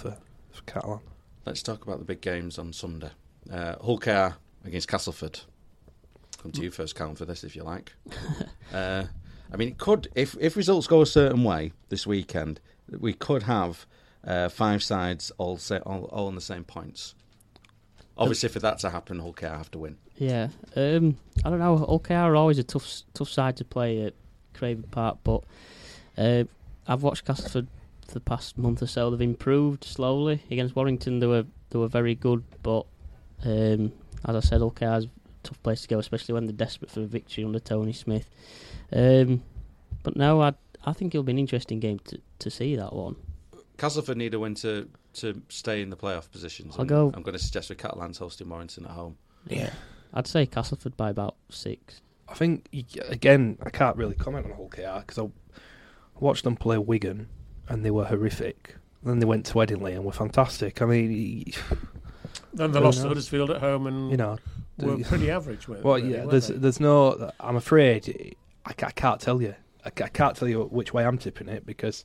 Speaker 3: for Catalan.
Speaker 1: Let's talk about the big games on Sunday. Uh, Hull K R against Castleford. Come to you first, Callum, for this if you like. uh, I mean, it could if if results go a certain way this weekend, we could have uh, five sides all, say, all all on the same points. Obviously, for that to happen, Hull K R have to win.
Speaker 4: Yeah, um, I don't know. Hull K R are always a tough tough side to play at Craven Park, but uh, I've watched Castleford for the past month or so. They've improved slowly. Against Warrington, they were they were very good, but um, as I said, Hull K R's a tough place to go, especially when they're desperate for a victory under Tony Smith. Um, but no, I I think it'll be an interesting game to, to see that one.
Speaker 1: Castleford need a win to, to stay in the playoff positions.
Speaker 4: I'll go.
Speaker 1: I'm going to suggest with Catalans hosting Warrington at home.
Speaker 3: Yeah.
Speaker 4: I'd say Castleford by about six.
Speaker 3: I think, again, I can't really comment on Hull K R because I watched them play Wigan and they were horrific. Then they went to Headingley and were fantastic. I mean...
Speaker 2: Then they lost to Huddersfield at home and
Speaker 3: you know,
Speaker 2: were pretty average. With
Speaker 3: well,
Speaker 2: really,
Speaker 3: yeah, there's
Speaker 2: they?
Speaker 3: there's no... I'm afraid I, I can't tell you. I, I can't tell you which way I'm tipping it because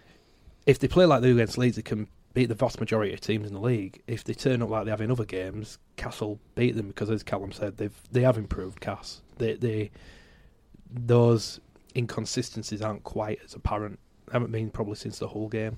Speaker 3: if they play like they do against Leeds, they can beat the vast majority of teams in the league. If they turn up like they have in other games, Castle beat them because, as Callum said, they've they have improved. Cass, they they those inconsistencies aren't quite as apparent. Haven't been probably since the whole game.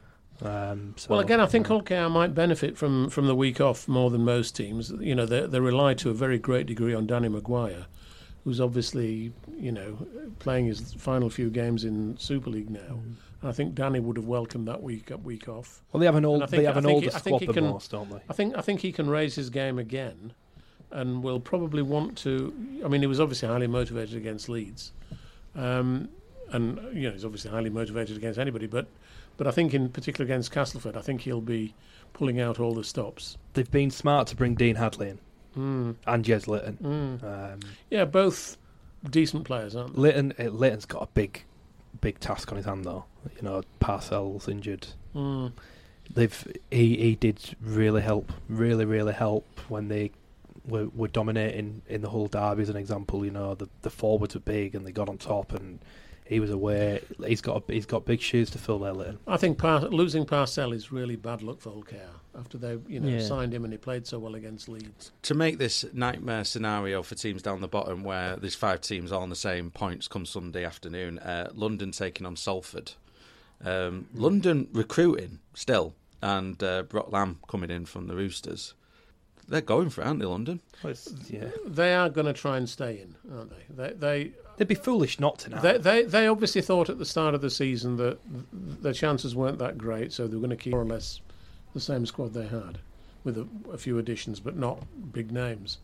Speaker 3: Um, so,
Speaker 2: well, again, I think
Speaker 3: uh,
Speaker 2: Hull K R might benefit from, from the week off more than most teams. You know, they they rely to a very great degree on Danny Maguire, who's obviously, you know, playing his final few games in Super League now. Mm. I think Danny would have welcomed that week week off.
Speaker 3: Well, they have an old,
Speaker 2: think,
Speaker 3: they have
Speaker 2: I
Speaker 3: an
Speaker 2: think
Speaker 3: older
Speaker 2: he,
Speaker 3: squad than
Speaker 2: can,
Speaker 3: most, don't they?
Speaker 2: I think I think he can raise his game again, and will probably want to. I mean, he was obviously highly motivated against Leeds, um, and you know he's obviously highly motivated against anybody. But but I think in particular against Castleford, I think he'll be pulling out all the stops.
Speaker 3: They've been smart to bring Dean Hadley in
Speaker 2: mm.
Speaker 3: and Jez Litton.
Speaker 2: Mm.
Speaker 3: Um,
Speaker 2: yeah, both decent players, aren't they?
Speaker 3: Litton, uh, Litton's got a big, big task on his hand, though. You know, Parcells injured.
Speaker 2: Mm.
Speaker 3: They've he he did really help, really really help when they were, were dominating in the Hull derby. As an example, you know, the the forwards were big and they got on top, and he was away. He's got a, he's got big shoes to fill there, Litton.
Speaker 2: I think Par- losing Parcell is really bad luck for Hull K R after they you know
Speaker 4: Yeah.
Speaker 2: signed him and he played so well against Leeds.
Speaker 1: To make this nightmare scenario for teams down the bottom where there's five teams all on the same points come Sunday afternoon, uh, London taking on Salford. Um, London recruiting still, and uh, Brock Lamb coming in from the Roosters. They're going for it, aren't they, London?
Speaker 3: Well, it's- yeah,
Speaker 2: They are going to try and stay in, aren't they? They they
Speaker 3: they'd be foolish not to now.
Speaker 2: They, they they obviously thought at the start of the season that their chances weren't that great, so they were going to keep more or less the same squad they had, with a, a few additions, but not big names.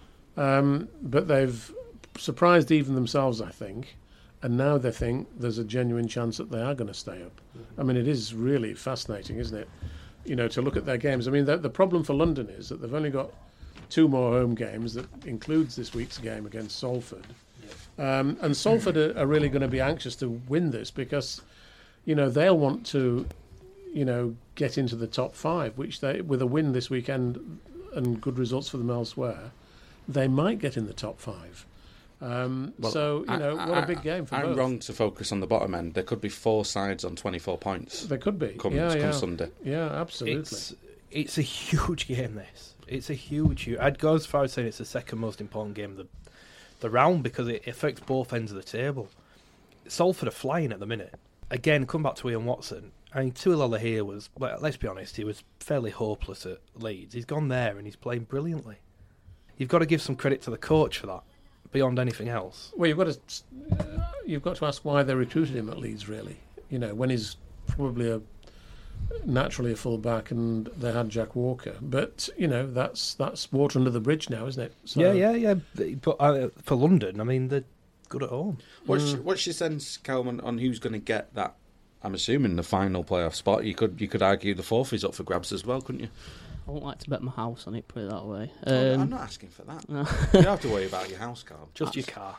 Speaker 2: Um, but they've surprised even themselves, I think, and now they think there's a genuine chance that they are going to stay up. I mean, it is really fascinating, isn't it? You know, to look at their games. I mean, the, the problem for London is that they've only got two more home games, that includes this week's game against Salford. Um, and Salford are, are really going to be anxious to win this because, you know, they'll want to, you know, get into the top five, which they, with a win this weekend and good results for them elsewhere, they might get in the top five. Um,
Speaker 1: Well,
Speaker 2: so, you know,
Speaker 1: I-
Speaker 2: what
Speaker 1: I-
Speaker 2: a big game for
Speaker 1: I'm
Speaker 2: both.
Speaker 1: wrong to focus on the bottom end. There could be four sides on twenty-four points
Speaker 2: They could be.
Speaker 1: come,
Speaker 2: yeah,
Speaker 1: come
Speaker 2: yeah.
Speaker 1: Sunday.
Speaker 2: Yeah, absolutely.
Speaker 3: It's it's a huge game. This it's a huge. huge I'd go as far as saying it's the second most important game of the the round because it affects both ends of the table. Salford are flying at the minute. Again, come back to Ian Watson. I mean, Tuilala here was, well, let's be honest, he was fairly hopeless at Leeds. He's gone there and he's playing brilliantly. You've got to give some credit to the coach for that, beyond anything else.
Speaker 2: Well, you've got to uh, you've got to ask why they recruited him at Leeds, really. You know, when he's probably a naturally a full back, and they had Jack Walker. But you know, that's that's water under the bridge now, isn't it? So,
Speaker 3: Yeah, yeah, yeah. But uh, for London, I mean, they're good at home.
Speaker 1: What's,
Speaker 2: Mm.
Speaker 1: what's your sense, Calvin, on who's going to get that? I'm assuming the final playoff spot. You could you could argue the fourth is up for grabs as well, couldn't you?
Speaker 4: I wouldn't like to bet my house on it, put it that way.
Speaker 1: Oh,
Speaker 4: Um,
Speaker 1: I'm not asking for that.
Speaker 4: no.
Speaker 1: You don't have to worry about your house, Carl.
Speaker 3: Just your car.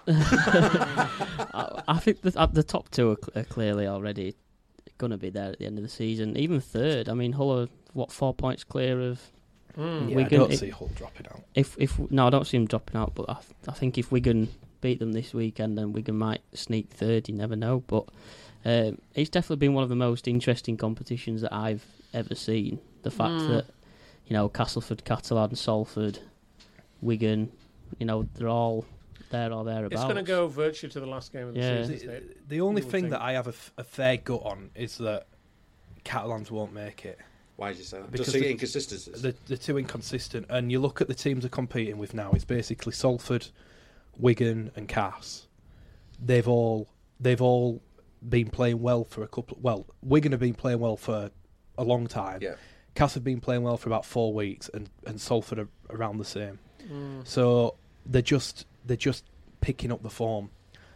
Speaker 4: I, I think the, uh, the top two are, cl- are clearly already going to be there at the end of the season. Even third, I mean, Hull are, what, four points clear of...
Speaker 2: Mm.
Speaker 3: Yeah,
Speaker 4: Wigan-
Speaker 3: I don't
Speaker 4: it-
Speaker 3: see Hull dropping out.
Speaker 4: If if No, I don't see them dropping out, but I, th- I think if Wigan beat them this weekend, then Wigan might sneak third, you never know. But um, it's definitely been one of the most interesting competitions that I've ever seen. The fact
Speaker 2: Mm.
Speaker 4: that, you know, Castleford, Catalan, Salford, Wigan, you know, they're all there or thereabouts.
Speaker 2: It's going to go virtually to the last game of the
Speaker 4: Yeah.
Speaker 2: season.
Speaker 3: The,
Speaker 2: isn't it?
Speaker 3: the only
Speaker 2: You would
Speaker 3: thing
Speaker 2: think.
Speaker 3: that I have a, f- a fair gut on is that Catalans won't make it.
Speaker 1: Why did you say that?
Speaker 3: Because
Speaker 1: Just see
Speaker 3: the-
Speaker 1: inconsistencies.
Speaker 3: They're, they're too inconsistent. And you look at the teams they're competing with now, it's basically Salford, Wigan and Cass. They've all they've all been playing well for a couple... Well, Wigan have been playing well for a long time.
Speaker 1: Yeah.
Speaker 3: Cass have been playing well for about four weeks, and, and Salford are around the same.
Speaker 2: Mm.
Speaker 3: So they're just they're just picking up the form.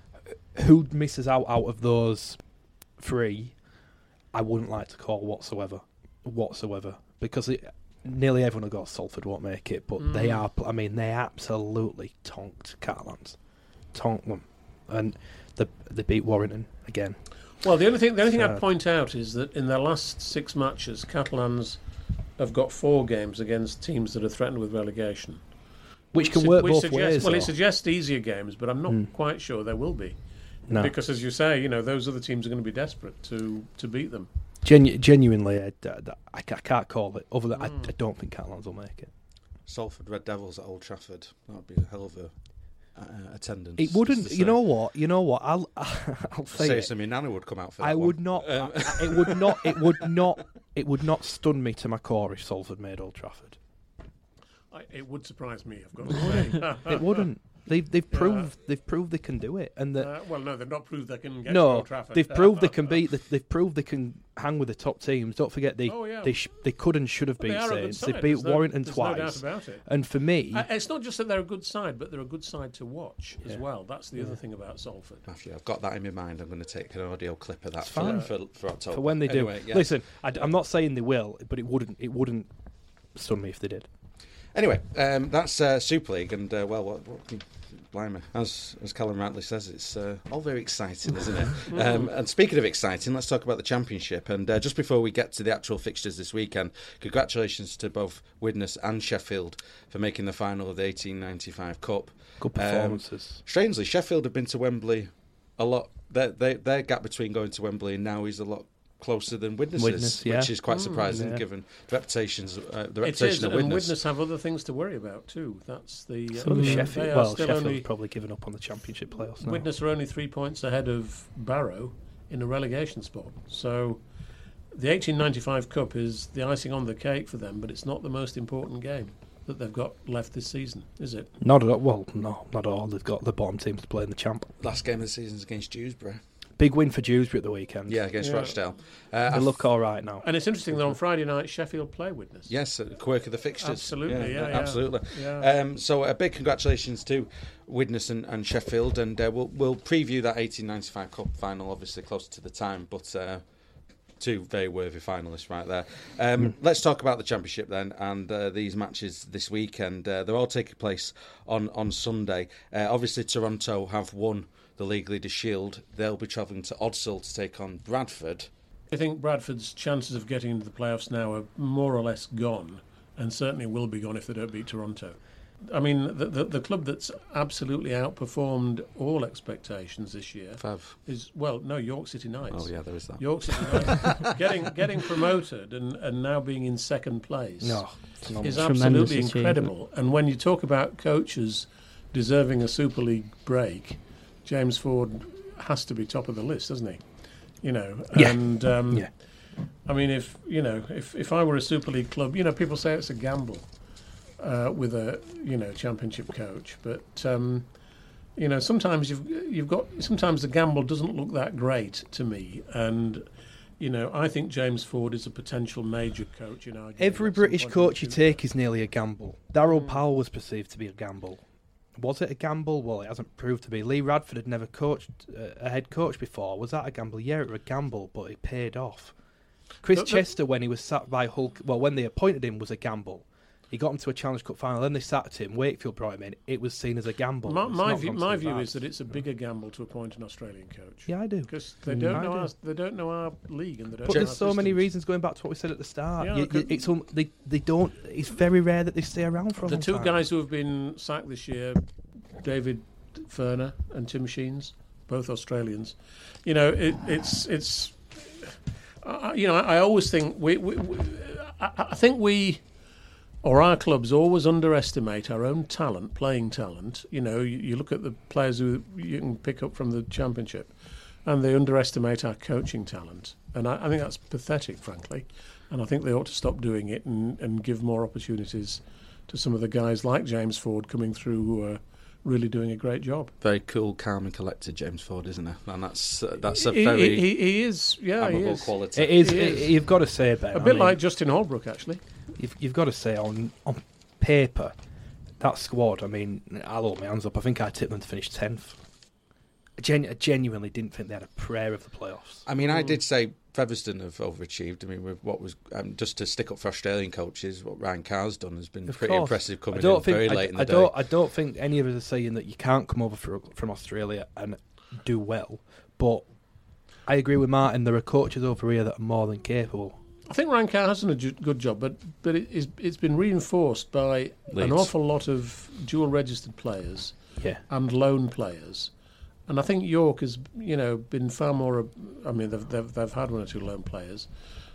Speaker 3: Who misses out out of those three? I wouldn't like to call whatsoever, whatsoever, because it, nearly everyone who got Salford won't make it. But they
Speaker 2: Mm.
Speaker 3: are. I mean, they absolutely tonked Catalans, tonked them, and they they beat Warrington again.
Speaker 2: Well, the only thing the only thing
Speaker 3: So-
Speaker 2: I'd point out is that in their last six matches, Catalans have got four games against teams that are threatened with relegation.
Speaker 3: Which can
Speaker 2: su-
Speaker 3: work
Speaker 2: which
Speaker 3: both
Speaker 2: suggests,
Speaker 3: ways.
Speaker 2: Well,
Speaker 3: though.
Speaker 2: it suggests easier games, but I'm not
Speaker 3: Mm.
Speaker 2: quite sure there will be.
Speaker 3: no,
Speaker 2: Because, as you say, you know, those other teams are going to be desperate to, to beat them.
Speaker 3: Genu- genuinely, I, I, I can't call it. Other than I,
Speaker 2: Mm.
Speaker 3: I don't think Catalans will make it.
Speaker 1: Salford Red Devils at Old Trafford. That would be a hell of a uh, attendance.
Speaker 3: It wouldn't.
Speaker 1: Just to
Speaker 3: You
Speaker 1: say.
Speaker 3: know what? You know what? I'll I'll say
Speaker 1: Say
Speaker 3: it.
Speaker 1: so my nana would come out for that
Speaker 3: I
Speaker 1: one.
Speaker 3: would not.
Speaker 1: Um,
Speaker 3: I- I- it would not. It would not. It would not stun me to my core if Salford made Old Trafford.
Speaker 2: I, it would surprise me, I've got to say.
Speaker 3: It wouldn't. They've they've
Speaker 2: Yeah.
Speaker 3: proved they've proved they can do it, and that
Speaker 2: Uh, well, no, they've not proved they can get to
Speaker 3: no,
Speaker 2: Old Trafford.
Speaker 3: they've proved they can beat. The, they've proved they can hang with the top teams. Don't forget they
Speaker 2: Oh, yeah.
Speaker 3: they sh- they could and should have
Speaker 2: Well, they
Speaker 3: beat
Speaker 2: are a good
Speaker 3: Saints.
Speaker 2: side.
Speaker 3: They beat
Speaker 2: There's no-
Speaker 3: Warrington
Speaker 2: there's
Speaker 3: twice.
Speaker 2: No doubt about it.
Speaker 3: And for me,
Speaker 2: Uh, it's not just that they're a good side, but they're a good side to watch as
Speaker 3: Yeah.
Speaker 2: well. That's the
Speaker 3: Yeah.
Speaker 2: other thing about Salford.
Speaker 1: Matthew, I've got that in my mind. I'm going to take an audio clip of that
Speaker 3: It's
Speaker 1: for,
Speaker 3: fine.
Speaker 1: for, for October.
Speaker 3: for when they
Speaker 1: Anyway,
Speaker 3: do,
Speaker 1: yeah.
Speaker 3: listen. I, am not saying they will, but it wouldn't. It wouldn't stun me if they did.
Speaker 1: Anyway, um, that's uh, Super League, and uh, well, what, what can blimey, as as Callum rightly says, it's uh, all very exciting, isn't it? um, and speaking of exciting, let's talk about the Championship. And uh, just before we get to the actual fixtures this weekend, congratulations to both Widnes and Sheffield for making the final of the eighteen ninety-five Cup.
Speaker 3: Good
Speaker 1: Um,
Speaker 3: performances.
Speaker 1: Strangely, Sheffield have been to Wembley a lot. Their, their, their gap between going to Wembley and now is a lot closer than Widnes's,
Speaker 3: Widnes, yeah.
Speaker 1: which is quite
Speaker 2: Mm,
Speaker 1: surprising
Speaker 3: yeah.
Speaker 1: given reputations, uh, the
Speaker 2: It
Speaker 1: reputation
Speaker 2: is,
Speaker 1: of
Speaker 2: and
Speaker 1: Widnes.
Speaker 2: Widnes have other things to worry about too. That's the uh,
Speaker 3: So does
Speaker 4: Mm.
Speaker 3: Sheffield.
Speaker 2: they are
Speaker 3: Well,
Speaker 2: still
Speaker 3: Sheffield's
Speaker 2: only
Speaker 3: probably given up on the Championship playoffs now.
Speaker 2: Widnes are only three points ahead of Barrow in a relegation spot. So the eighteen ninety-five Cup is the icing on the cake for them, but it's not the most important game that they've got left this season, is it?
Speaker 3: Not at all. Well, no, not at all. They've got the bottom teams to play in the champ.
Speaker 1: Last game of the season is against Dewsbury.
Speaker 3: Big win for Dewsbury at the weekend.
Speaker 1: Yeah, against
Speaker 2: Yeah.
Speaker 1: Rochdale. Uh,
Speaker 3: They
Speaker 1: I
Speaker 3: look all right now.
Speaker 2: And it's interesting that on Friday night Sheffield play Widnes.
Speaker 1: Yes, a quirk of the fixtures.
Speaker 2: Absolutely, yeah, yeah.
Speaker 1: absolutely.
Speaker 2: Yeah.
Speaker 1: Um, so a big congratulations to Widnes and, and Sheffield, and uh, we'll we'll preview that eighteen ninety-five Cup final, obviously closer to the time, but uh, two very worthy finalists right there. Um,
Speaker 3: Mm.
Speaker 1: Let's talk about the Championship then, and uh, these matches this weekend. Uh, they're all taking place on on Sunday. Uh, obviously, Toronto have won the League Leaders Shield. They'll be travelling to Odsal to take on Bradford.
Speaker 2: I think Bradford's chances of getting into the playoffs now are more or less gone, and certainly will be gone if they don't beat Toronto. I mean, the the, the club that's absolutely outperformed all expectations this year
Speaker 1: Fav.
Speaker 2: is, well, no, York City Knights.
Speaker 1: Oh yeah, there is that.
Speaker 2: York City Knights getting getting promoted and, and now being in second place
Speaker 3: No, phenomenal.
Speaker 2: is
Speaker 4: Tremendous
Speaker 2: absolutely
Speaker 4: achievement.
Speaker 2: incredible. And when you talk about coaches deserving a Super League break, James Ford has to be top of the list, doesn't he? You know,
Speaker 3: Yeah.
Speaker 2: and um,
Speaker 3: Yeah.
Speaker 2: I mean, if you know, if if I were a Super League club, you know, people say it's a gamble uh, with a you know Championship coach, but um, you know, sometimes you've you've got sometimes the gamble doesn't look that great to me, and you know, I think James Ford is a potential major coach in our game
Speaker 3: Every
Speaker 2: at some
Speaker 3: British
Speaker 2: point in the
Speaker 3: coach you
Speaker 2: future.
Speaker 3: take is nearly a gamble. Darryl
Speaker 2: Mm.
Speaker 3: Powell was perceived to be a gamble. Was it a gamble? Well, it hasn't proved to be. Lee Radford had never coached uh, a head coach before. Was that a gamble? Yeah, it was a gamble, but it paid off. Chris
Speaker 2: But the-
Speaker 3: Chester, when he was sat by Hull, well, when they appointed him, was a gamble. He got him to a Challenge Cup final, then they sacked him. Wakefield brought him in. It was seen as a gamble.
Speaker 2: My,
Speaker 3: It's
Speaker 2: my
Speaker 3: not
Speaker 2: view,
Speaker 3: gone
Speaker 2: my
Speaker 3: too
Speaker 2: view
Speaker 3: bad.
Speaker 2: is that it's a bigger gamble to appoint an Australian coach.
Speaker 3: Yeah, I do.
Speaker 2: Because they
Speaker 3: Mm,
Speaker 2: don't
Speaker 3: I
Speaker 2: know
Speaker 3: do.
Speaker 2: our, they don't know our league and they don't
Speaker 3: But
Speaker 2: know
Speaker 3: there's
Speaker 2: our
Speaker 3: so many
Speaker 2: systems.
Speaker 3: reasons going back to what we said at the start.
Speaker 2: Yeah,
Speaker 3: You- you-
Speaker 2: okay.
Speaker 3: it's un- they they don't. It's very rare that they stay around for a
Speaker 2: The
Speaker 3: long
Speaker 2: two
Speaker 3: time.
Speaker 2: guys who have been sacked this year, David Ferner and Tim Sheens, both Australians. You know, it, it's it's. Uh, you know, I, I always think we, we, we. I, I think we, or our clubs, always underestimate our own talent, playing talent. You know, you, you look at the players who you can pick up from the Championship, and they underestimate our coaching talent. And I, I think that's pathetic, frankly. And I think they ought to stop doing it and, and give more opportunities to some of the guys like James Ford coming through who are really doing a great job.
Speaker 1: Very cool, calm and collected, James Ford, isn't he? And that's uh, that's a
Speaker 2: he,
Speaker 1: very
Speaker 2: he, he is, yeah, he is.
Speaker 1: quality.
Speaker 3: It is,
Speaker 2: He
Speaker 3: it-
Speaker 2: is.
Speaker 3: you've got to say that.
Speaker 2: A
Speaker 3: I
Speaker 2: bit
Speaker 3: mean,
Speaker 2: like Justin Holbrook, actually.
Speaker 3: You've, you've got to say on on paper, that squad. I mean, I'll hold my hands up. I think I tipped them to finish tenth. I, genu- I genuinely didn't think they had a prayer of the playoffs.
Speaker 1: I mean, I did say Featherstone have overachieved. I mean, with what was um, just to stick up for Australian coaches, what Ryan Carr's done has been
Speaker 3: Of
Speaker 1: pretty
Speaker 3: course.
Speaker 1: impressive coming
Speaker 3: I don't
Speaker 1: in
Speaker 3: think,
Speaker 1: very
Speaker 3: I,
Speaker 1: late in the
Speaker 3: I
Speaker 1: day.
Speaker 3: don't. I don't think any of us are saying that you can't come over for, from Australia and do well. But I agree with Martin. There are coaches over here that are more than capable.
Speaker 2: I think Ryan Carr has done a ju- good job, but but it is, it's been reinforced by
Speaker 1: Leeds.
Speaker 2: an awful lot of dual-registered players
Speaker 3: Yeah.
Speaker 2: and loan players. And I think York has, you know, been far more. I mean, they've, they've they've had one or two loan players,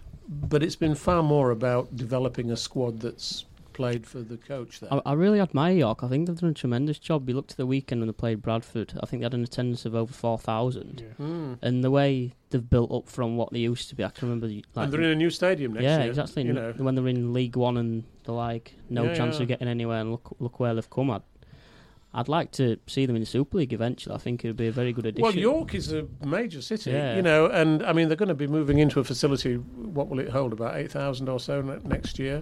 Speaker 2: but it's been far more about developing a squad that's played for the coach there.
Speaker 4: I, I really admire York. I think they've done a tremendous job. You looked at the weekend when they played Bradford. I think they had an attendance of over four thousand.
Speaker 2: Mm.
Speaker 4: And the way they've built up from what they used to be, I can remember. Like,
Speaker 2: And they're in a new stadium next
Speaker 4: yeah,
Speaker 2: year.
Speaker 4: exactly.
Speaker 2: You know,
Speaker 4: When they're in League One and they're like, no
Speaker 2: Yeah,
Speaker 4: chance
Speaker 2: yeah.
Speaker 4: of getting anywhere, and look look where they've come at. I'd like to see them in the Super League eventually. I think it would be a very good addition.
Speaker 2: well, York is a major city,
Speaker 4: Yeah.
Speaker 2: you know, and I mean they're going to be moving into a facility. What will it hold? About eight thousand or so ne- next year.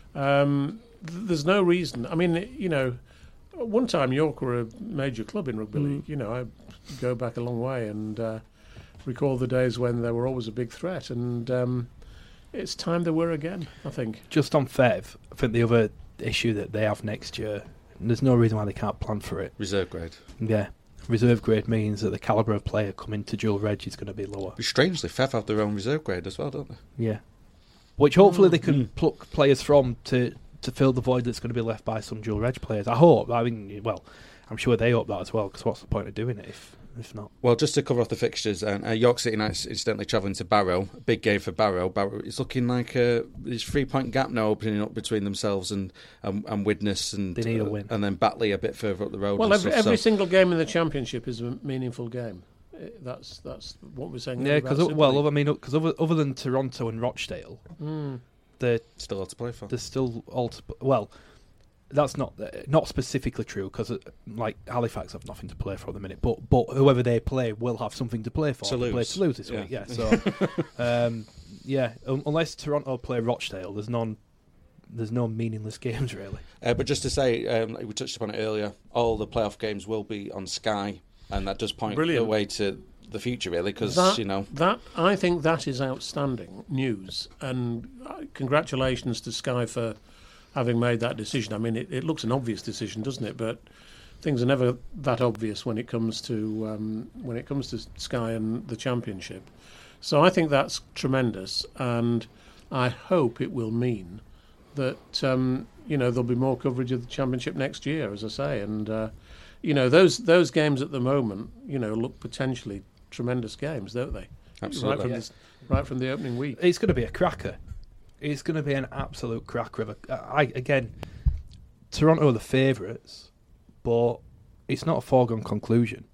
Speaker 2: Um, th- there's no reason. I mean, you know, one time York were a major club in rugby
Speaker 4: Mm.
Speaker 2: league. You know, I go back a long way and uh, recall the days when they were always a big threat, and um, it's time they were again. I think.
Speaker 3: Just on Fev, I think the other issue that they have next year, and there's no reason why they can't plan for it.
Speaker 1: Reserve grade.
Speaker 3: Yeah. Reserve grade means that the calibre of player coming to dual reg is going to be lower.
Speaker 1: But strangely, Fev have their own reserve grade as well, don't they?
Speaker 3: Yeah. Which hopefully they can
Speaker 1: Mm.
Speaker 3: pluck players from to, to fill the void that's going to be left by some dual reg players. I hope. I mean, well, I'm sure they hope that as well, because what's the point of doing it if if not?
Speaker 1: Well, just to cover off the fixtures, uh, uh, York City Knights incidentally travelling to Barrow. Big game for Barrow. Barrow is looking like a this three point gap now opening up between themselves and and, and Widnes, and
Speaker 3: They need a
Speaker 1: uh,
Speaker 3: win.
Speaker 1: and then Batley a bit further up the road.
Speaker 2: Well,
Speaker 1: and
Speaker 2: every,
Speaker 1: stuff,
Speaker 2: every
Speaker 1: so-
Speaker 2: single game in the championship is a meaningful game. Uh, That's that's what we're saying.
Speaker 3: Yeah,
Speaker 2: about
Speaker 3: because
Speaker 2: Super
Speaker 3: well,
Speaker 2: League.
Speaker 3: I mean, because other, other than Toronto and Rochdale,
Speaker 2: Mm.
Speaker 3: they're
Speaker 1: still a lot to play for.
Speaker 3: there's still all to, well. That's not uh, not specifically true because uh, like Halifax have nothing to play for at the minute, but but whoever they play will have something to play for.
Speaker 1: To
Speaker 3: They play
Speaker 1: lose.
Speaker 3: to lose this
Speaker 1: Yeah.
Speaker 3: week, yeah. So um, yeah, un- unless Toronto play Rochdale, there's non there's no meaningless games really.
Speaker 1: Uh, but just to say, um, we touched upon it earlier, all the playoff games will be on Sky, and that does point
Speaker 2: Brilliant.
Speaker 1: the way to the future, really, because,
Speaker 2: That-
Speaker 1: you know...
Speaker 2: That I think that is outstanding news, and uh, congratulations to Sky for having made that decision. I mean, it, it looks an obvious decision, doesn't it? But things are never that obvious when it comes to um, when it comes to Sky and the Championship. So I think that's tremendous, and I hope it will mean that um, you know there'll be more coverage of the Championship next year, as I say, and uh, you know those those games at the moment, you know, look potentially tremendous games, don't they?
Speaker 1: Absolutely.
Speaker 2: Right from,
Speaker 3: Yeah.
Speaker 2: this, right from the opening week.
Speaker 3: It's going to be a cracker. It's going to be an absolute cracker. Of a, I, again, Toronto are the favourites, but it's not a foregone conclusion.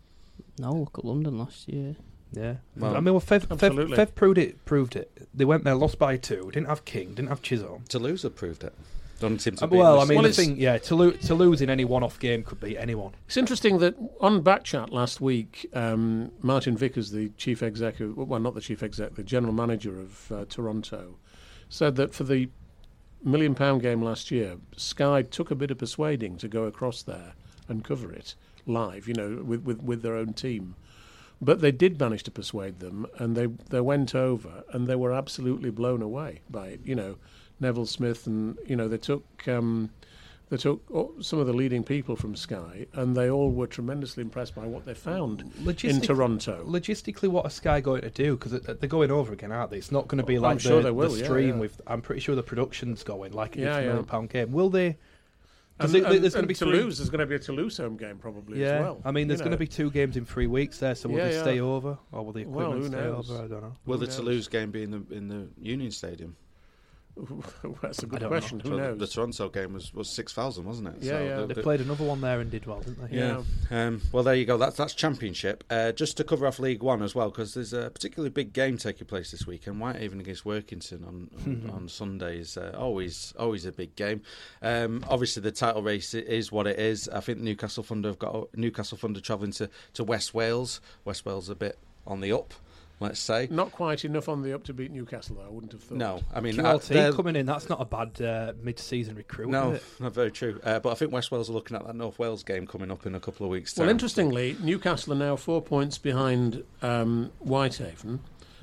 Speaker 4: No, look at London last year.
Speaker 3: Yeah,
Speaker 1: Well,
Speaker 3: I mean, well, Fev, Fev,
Speaker 2: absolutely.
Speaker 3: Fev proved it. Proved it. They went there, lost by two. Didn't have King. Didn't have Chisholm.
Speaker 1: Toulouse have proved it. Don't seem to
Speaker 3: Uh,
Speaker 1: be...
Speaker 3: well, I mean,
Speaker 2: Well,
Speaker 3: the
Speaker 2: it's-
Speaker 3: thing, yeah, to, lo- to lose in any one-off game could beat anyone.
Speaker 2: It's interesting that on Backchat last week, um, Martin Vickers, the chief executive, well, not the chief exec, the general manager of uh, Toronto, said that for the million pound game last year, Sky took a bit of persuading to go across there and cover it live, you know, with, with, with their own team. But they did manage to persuade them, and they, they went over, and they were absolutely blown away by it. You know, Neville Smith, and you know, they took um, they took all- some of the leading people from Sky, and they all were tremendously impressed by what they found in
Speaker 3: Logistic-
Speaker 2: Toronto.
Speaker 3: Logistically, what are Sky going to do? Because they're going over again, aren't they? It's not going to be
Speaker 2: I'm
Speaker 3: like
Speaker 2: sure
Speaker 3: the,
Speaker 2: they will,
Speaker 3: the
Speaker 2: yeah,
Speaker 3: stream
Speaker 2: yeah.
Speaker 3: with. I'm pretty sure the production's going like it's
Speaker 2: Yeah,
Speaker 3: a
Speaker 2: yeah.
Speaker 3: million pound game. Will they?
Speaker 2: And,
Speaker 3: Because there-
Speaker 2: and-
Speaker 3: there's going to
Speaker 2: and
Speaker 3: be three-
Speaker 2: Toulouse. There's going to be a Toulouse home game probably
Speaker 3: Yeah,
Speaker 2: as well.
Speaker 3: I mean, there's
Speaker 2: you
Speaker 3: going to
Speaker 2: know.
Speaker 3: be two games in three weeks there. So will
Speaker 2: Yeah,
Speaker 3: they
Speaker 2: yeah.
Speaker 3: stay over, or will the
Speaker 2: Well,
Speaker 3: equipment
Speaker 2: who
Speaker 3: stay
Speaker 2: knows?
Speaker 3: over? I don't know.
Speaker 1: Will
Speaker 2: Who
Speaker 1: the
Speaker 2: knows?
Speaker 1: Toulouse game be in the in the Union Stadium?
Speaker 2: That's a
Speaker 3: I
Speaker 2: good
Speaker 3: don't
Speaker 2: question.
Speaker 1: So
Speaker 2: Who
Speaker 1: the,
Speaker 2: knows?
Speaker 1: the Toronto game was, was six thousand, wasn't it?
Speaker 2: Yeah,
Speaker 1: so
Speaker 2: yeah.
Speaker 1: the-
Speaker 3: They
Speaker 1: the-
Speaker 3: played another one there and did well, didn't they?
Speaker 1: Yeah. Um, well, there you go. That's that's Championship. Uh, just to cover off League One as well, because there's a particularly big game taking place this weekend. Whitehaven against Workington on on, on Sundays. Uh, always always a big game. Um, obviously, the title race is what it is. I think Newcastle Thunder have got Newcastle Thunder travelling to, to West Wales. West Wales a bit on the up, let's say.
Speaker 2: Not quite enough on the up to beat Newcastle, though, I wouldn't have thought.
Speaker 1: No, I mean
Speaker 3: Q
Speaker 1: uh,
Speaker 3: L T
Speaker 1: they're-
Speaker 3: coming in, that's not a bad uh, mid-season recruit,
Speaker 1: No,
Speaker 3: is it?
Speaker 1: not very true. Uh, but I think West Wales are looking at that North Wales game coming up in a couple of weeks' time.
Speaker 2: Well, interestingly, Newcastle are now four points behind um, Whitehaven,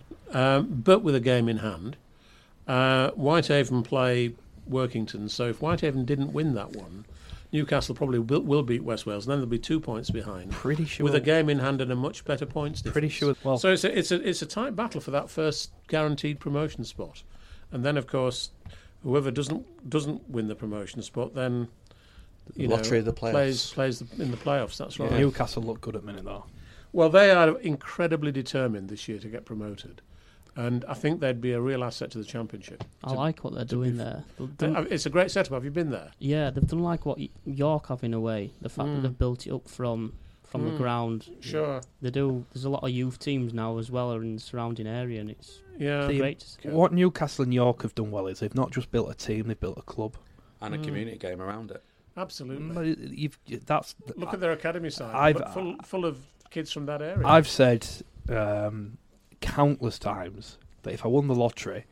Speaker 2: um, but with a game in hand. Uh, Whitehaven play Workington, so if Whitehaven didn't win that one, Newcastle probably will, will beat West Wales, and then they'll be two points behind.
Speaker 3: Pretty sure.
Speaker 2: With a game in hand and a much better points difference.
Speaker 3: Pretty sure. Well,
Speaker 2: So it's a, it's a it's a tight battle for that first guaranteed promotion spot, and then of course, whoever doesn't doesn't win the promotion spot, then you
Speaker 1: Lottery
Speaker 2: know,
Speaker 1: of the playoffs.
Speaker 2: plays plays the, in the playoffs. That's right.
Speaker 3: Newcastle look good at the minute, though.
Speaker 2: Well, they are incredibly determined this year to get promoted, and I think they'd be a real asset to the championship.
Speaker 4: I
Speaker 2: To-
Speaker 4: like what they're doing there. They've done-
Speaker 2: Uh, It's a great setup. Have you been there?
Speaker 4: yeah, they've done like what Y- York have in a way. The fact
Speaker 2: Mm.
Speaker 4: that they've built it up from from
Speaker 2: Mm.
Speaker 4: the ground.
Speaker 2: Sure.
Speaker 4: They do. There's a lot of youth teams now as well in the surrounding area, and it's
Speaker 2: Yeah.
Speaker 3: The-
Speaker 4: great to see.
Speaker 2: Okay.
Speaker 3: What Newcastle and York have done well is they've not just built a team, they've built a club.
Speaker 1: and a
Speaker 2: Mm.
Speaker 1: community game around it.
Speaker 2: Absolutely.
Speaker 3: Mm, You've, that's,
Speaker 2: Look at their academy side,
Speaker 3: I've-
Speaker 2: but full full of kids from that area.
Speaker 3: I've said um, countless times that if I won the lottery,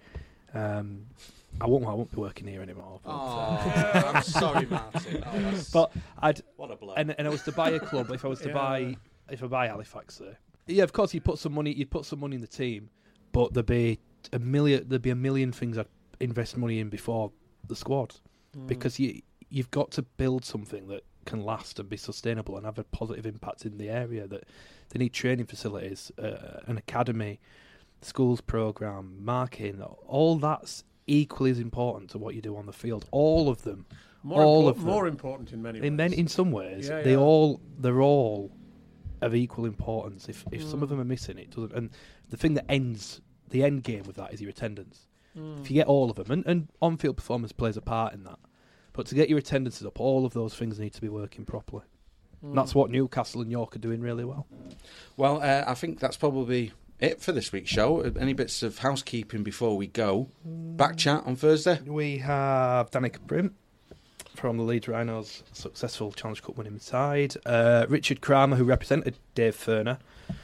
Speaker 3: um, I won't. I won't be working here anymore. But, uh,
Speaker 1: I'm sorry, Martin. Oh, that's-
Speaker 3: but I'd
Speaker 1: what a blow.
Speaker 3: and, and I was to buy a club. If I was to
Speaker 2: Yeah.
Speaker 3: buy, if I buy Halifax, there, yeah, of course you put some money. You'd put some money in the team, but there'd be a million. There'd be a million things I'd invest money in before the squad,
Speaker 2: Mm.
Speaker 3: because you you've got to build something that can last and be sustainable and have a positive impact in the area. That they need training facilities, uh, an academy, schools program, marketing. All that's equally as important to what you do on the field. All of them.
Speaker 2: more
Speaker 3: all
Speaker 2: impor-
Speaker 3: of them.
Speaker 2: more important in many ways.
Speaker 3: In many, in some ways,
Speaker 2: Yeah,
Speaker 3: they
Speaker 2: yeah.
Speaker 3: all they're all of equal importance. If if some of
Speaker 2: Mm.
Speaker 3: them are missing, it doesn't. And the thing that ends the end game with that is your attendance.
Speaker 2: Mm.
Speaker 3: If you get all of them, and, and on-field performance plays a part in that, but to get your attendances up, all of those things need to be working properly. And that's what Newcastle and York are doing really well.
Speaker 1: Well, uh, I think that's probably it for this week's show. Any bits of housekeeping before we go? Back chat on Thursday.
Speaker 3: We have Danica Prim from the Leeds Rhinos, successful Challenge Cup winning side. Uh, Richard Kramer, who represented Dave Furner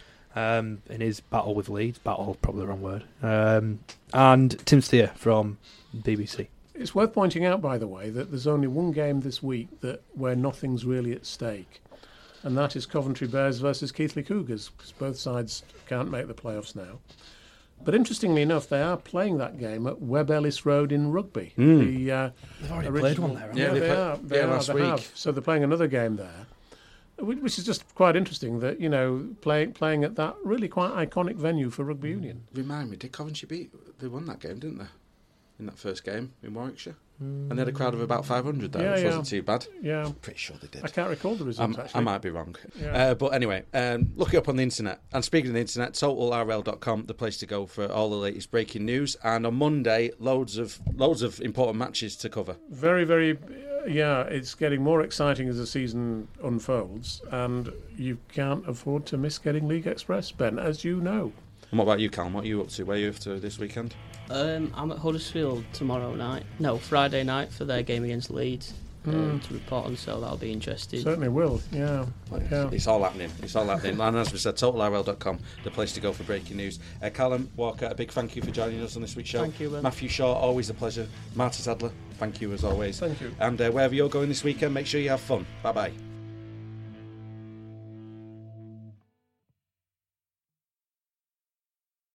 Speaker 3: um, in his battle with Leeds. Battle, probably the wrong word. Um, and Tim Steer from B B C.
Speaker 2: It's worth pointing out, by the way, that there's only one game this week that where nothing's really at stake, and that is Coventry Bears versus Keighley Cougars, because both sides can't make the playoffs now. But interestingly enough, they are playing that game at Webb Ellis Road in Rugby.
Speaker 1: Mm.
Speaker 2: The uh,
Speaker 3: They've already
Speaker 2: original,
Speaker 3: played one there, haven't
Speaker 1: Yeah,
Speaker 2: Yeah,
Speaker 1: they
Speaker 2: they,
Speaker 1: played-
Speaker 2: are. They
Speaker 1: yeah,
Speaker 2: are,
Speaker 1: last
Speaker 2: they
Speaker 1: week.
Speaker 2: have. So they're playing another game there, whi- which is just quite interesting. That you know, playing playing at that really quite iconic venue for rugby union.
Speaker 1: Remind me, did Coventry beat? They won that game, didn't they? In that first game in Warwickshire, and they had a crowd of about five hundred there,
Speaker 2: Yeah,
Speaker 1: which
Speaker 2: yeah.
Speaker 1: wasn't too bad.
Speaker 2: Yeah,
Speaker 1: Pretty sure they did.
Speaker 2: I can't recall the results
Speaker 1: I'm-
Speaker 2: actually.
Speaker 1: I might be wrong.
Speaker 2: Yeah.
Speaker 1: Uh, but anyway, um, look it up on the internet. And speaking of the internet, total R L dot com, the place to go for all the latest breaking news. And on Monday, loads of loads of important matches to cover.
Speaker 2: Very, very, uh, yeah, it's getting more exciting as the season unfolds, and you can't afford to miss getting League Express, Ben, as you know.
Speaker 1: And what about you, Callum? What are you up to? Where are you up to this weekend?
Speaker 4: Um, I'm at Huddersfield tomorrow night. No, Friday night for their game against Leeds um, to report on. So that'll be interesting.
Speaker 2: Certainly will, yeah. yeah.
Speaker 1: It's all happening. It's all happening. And as we said, total R L dot com, the place to go for breaking news. Uh, Callum Walker, a big thank you for joining us on this week's show.
Speaker 4: Thank you, Ben.
Speaker 1: Matthew Shaw, always a pleasure. Martin Sadler, thank you as always.
Speaker 2: Thank you.
Speaker 1: And uh, wherever you're going this weekend, make sure you have fun. Bye bye.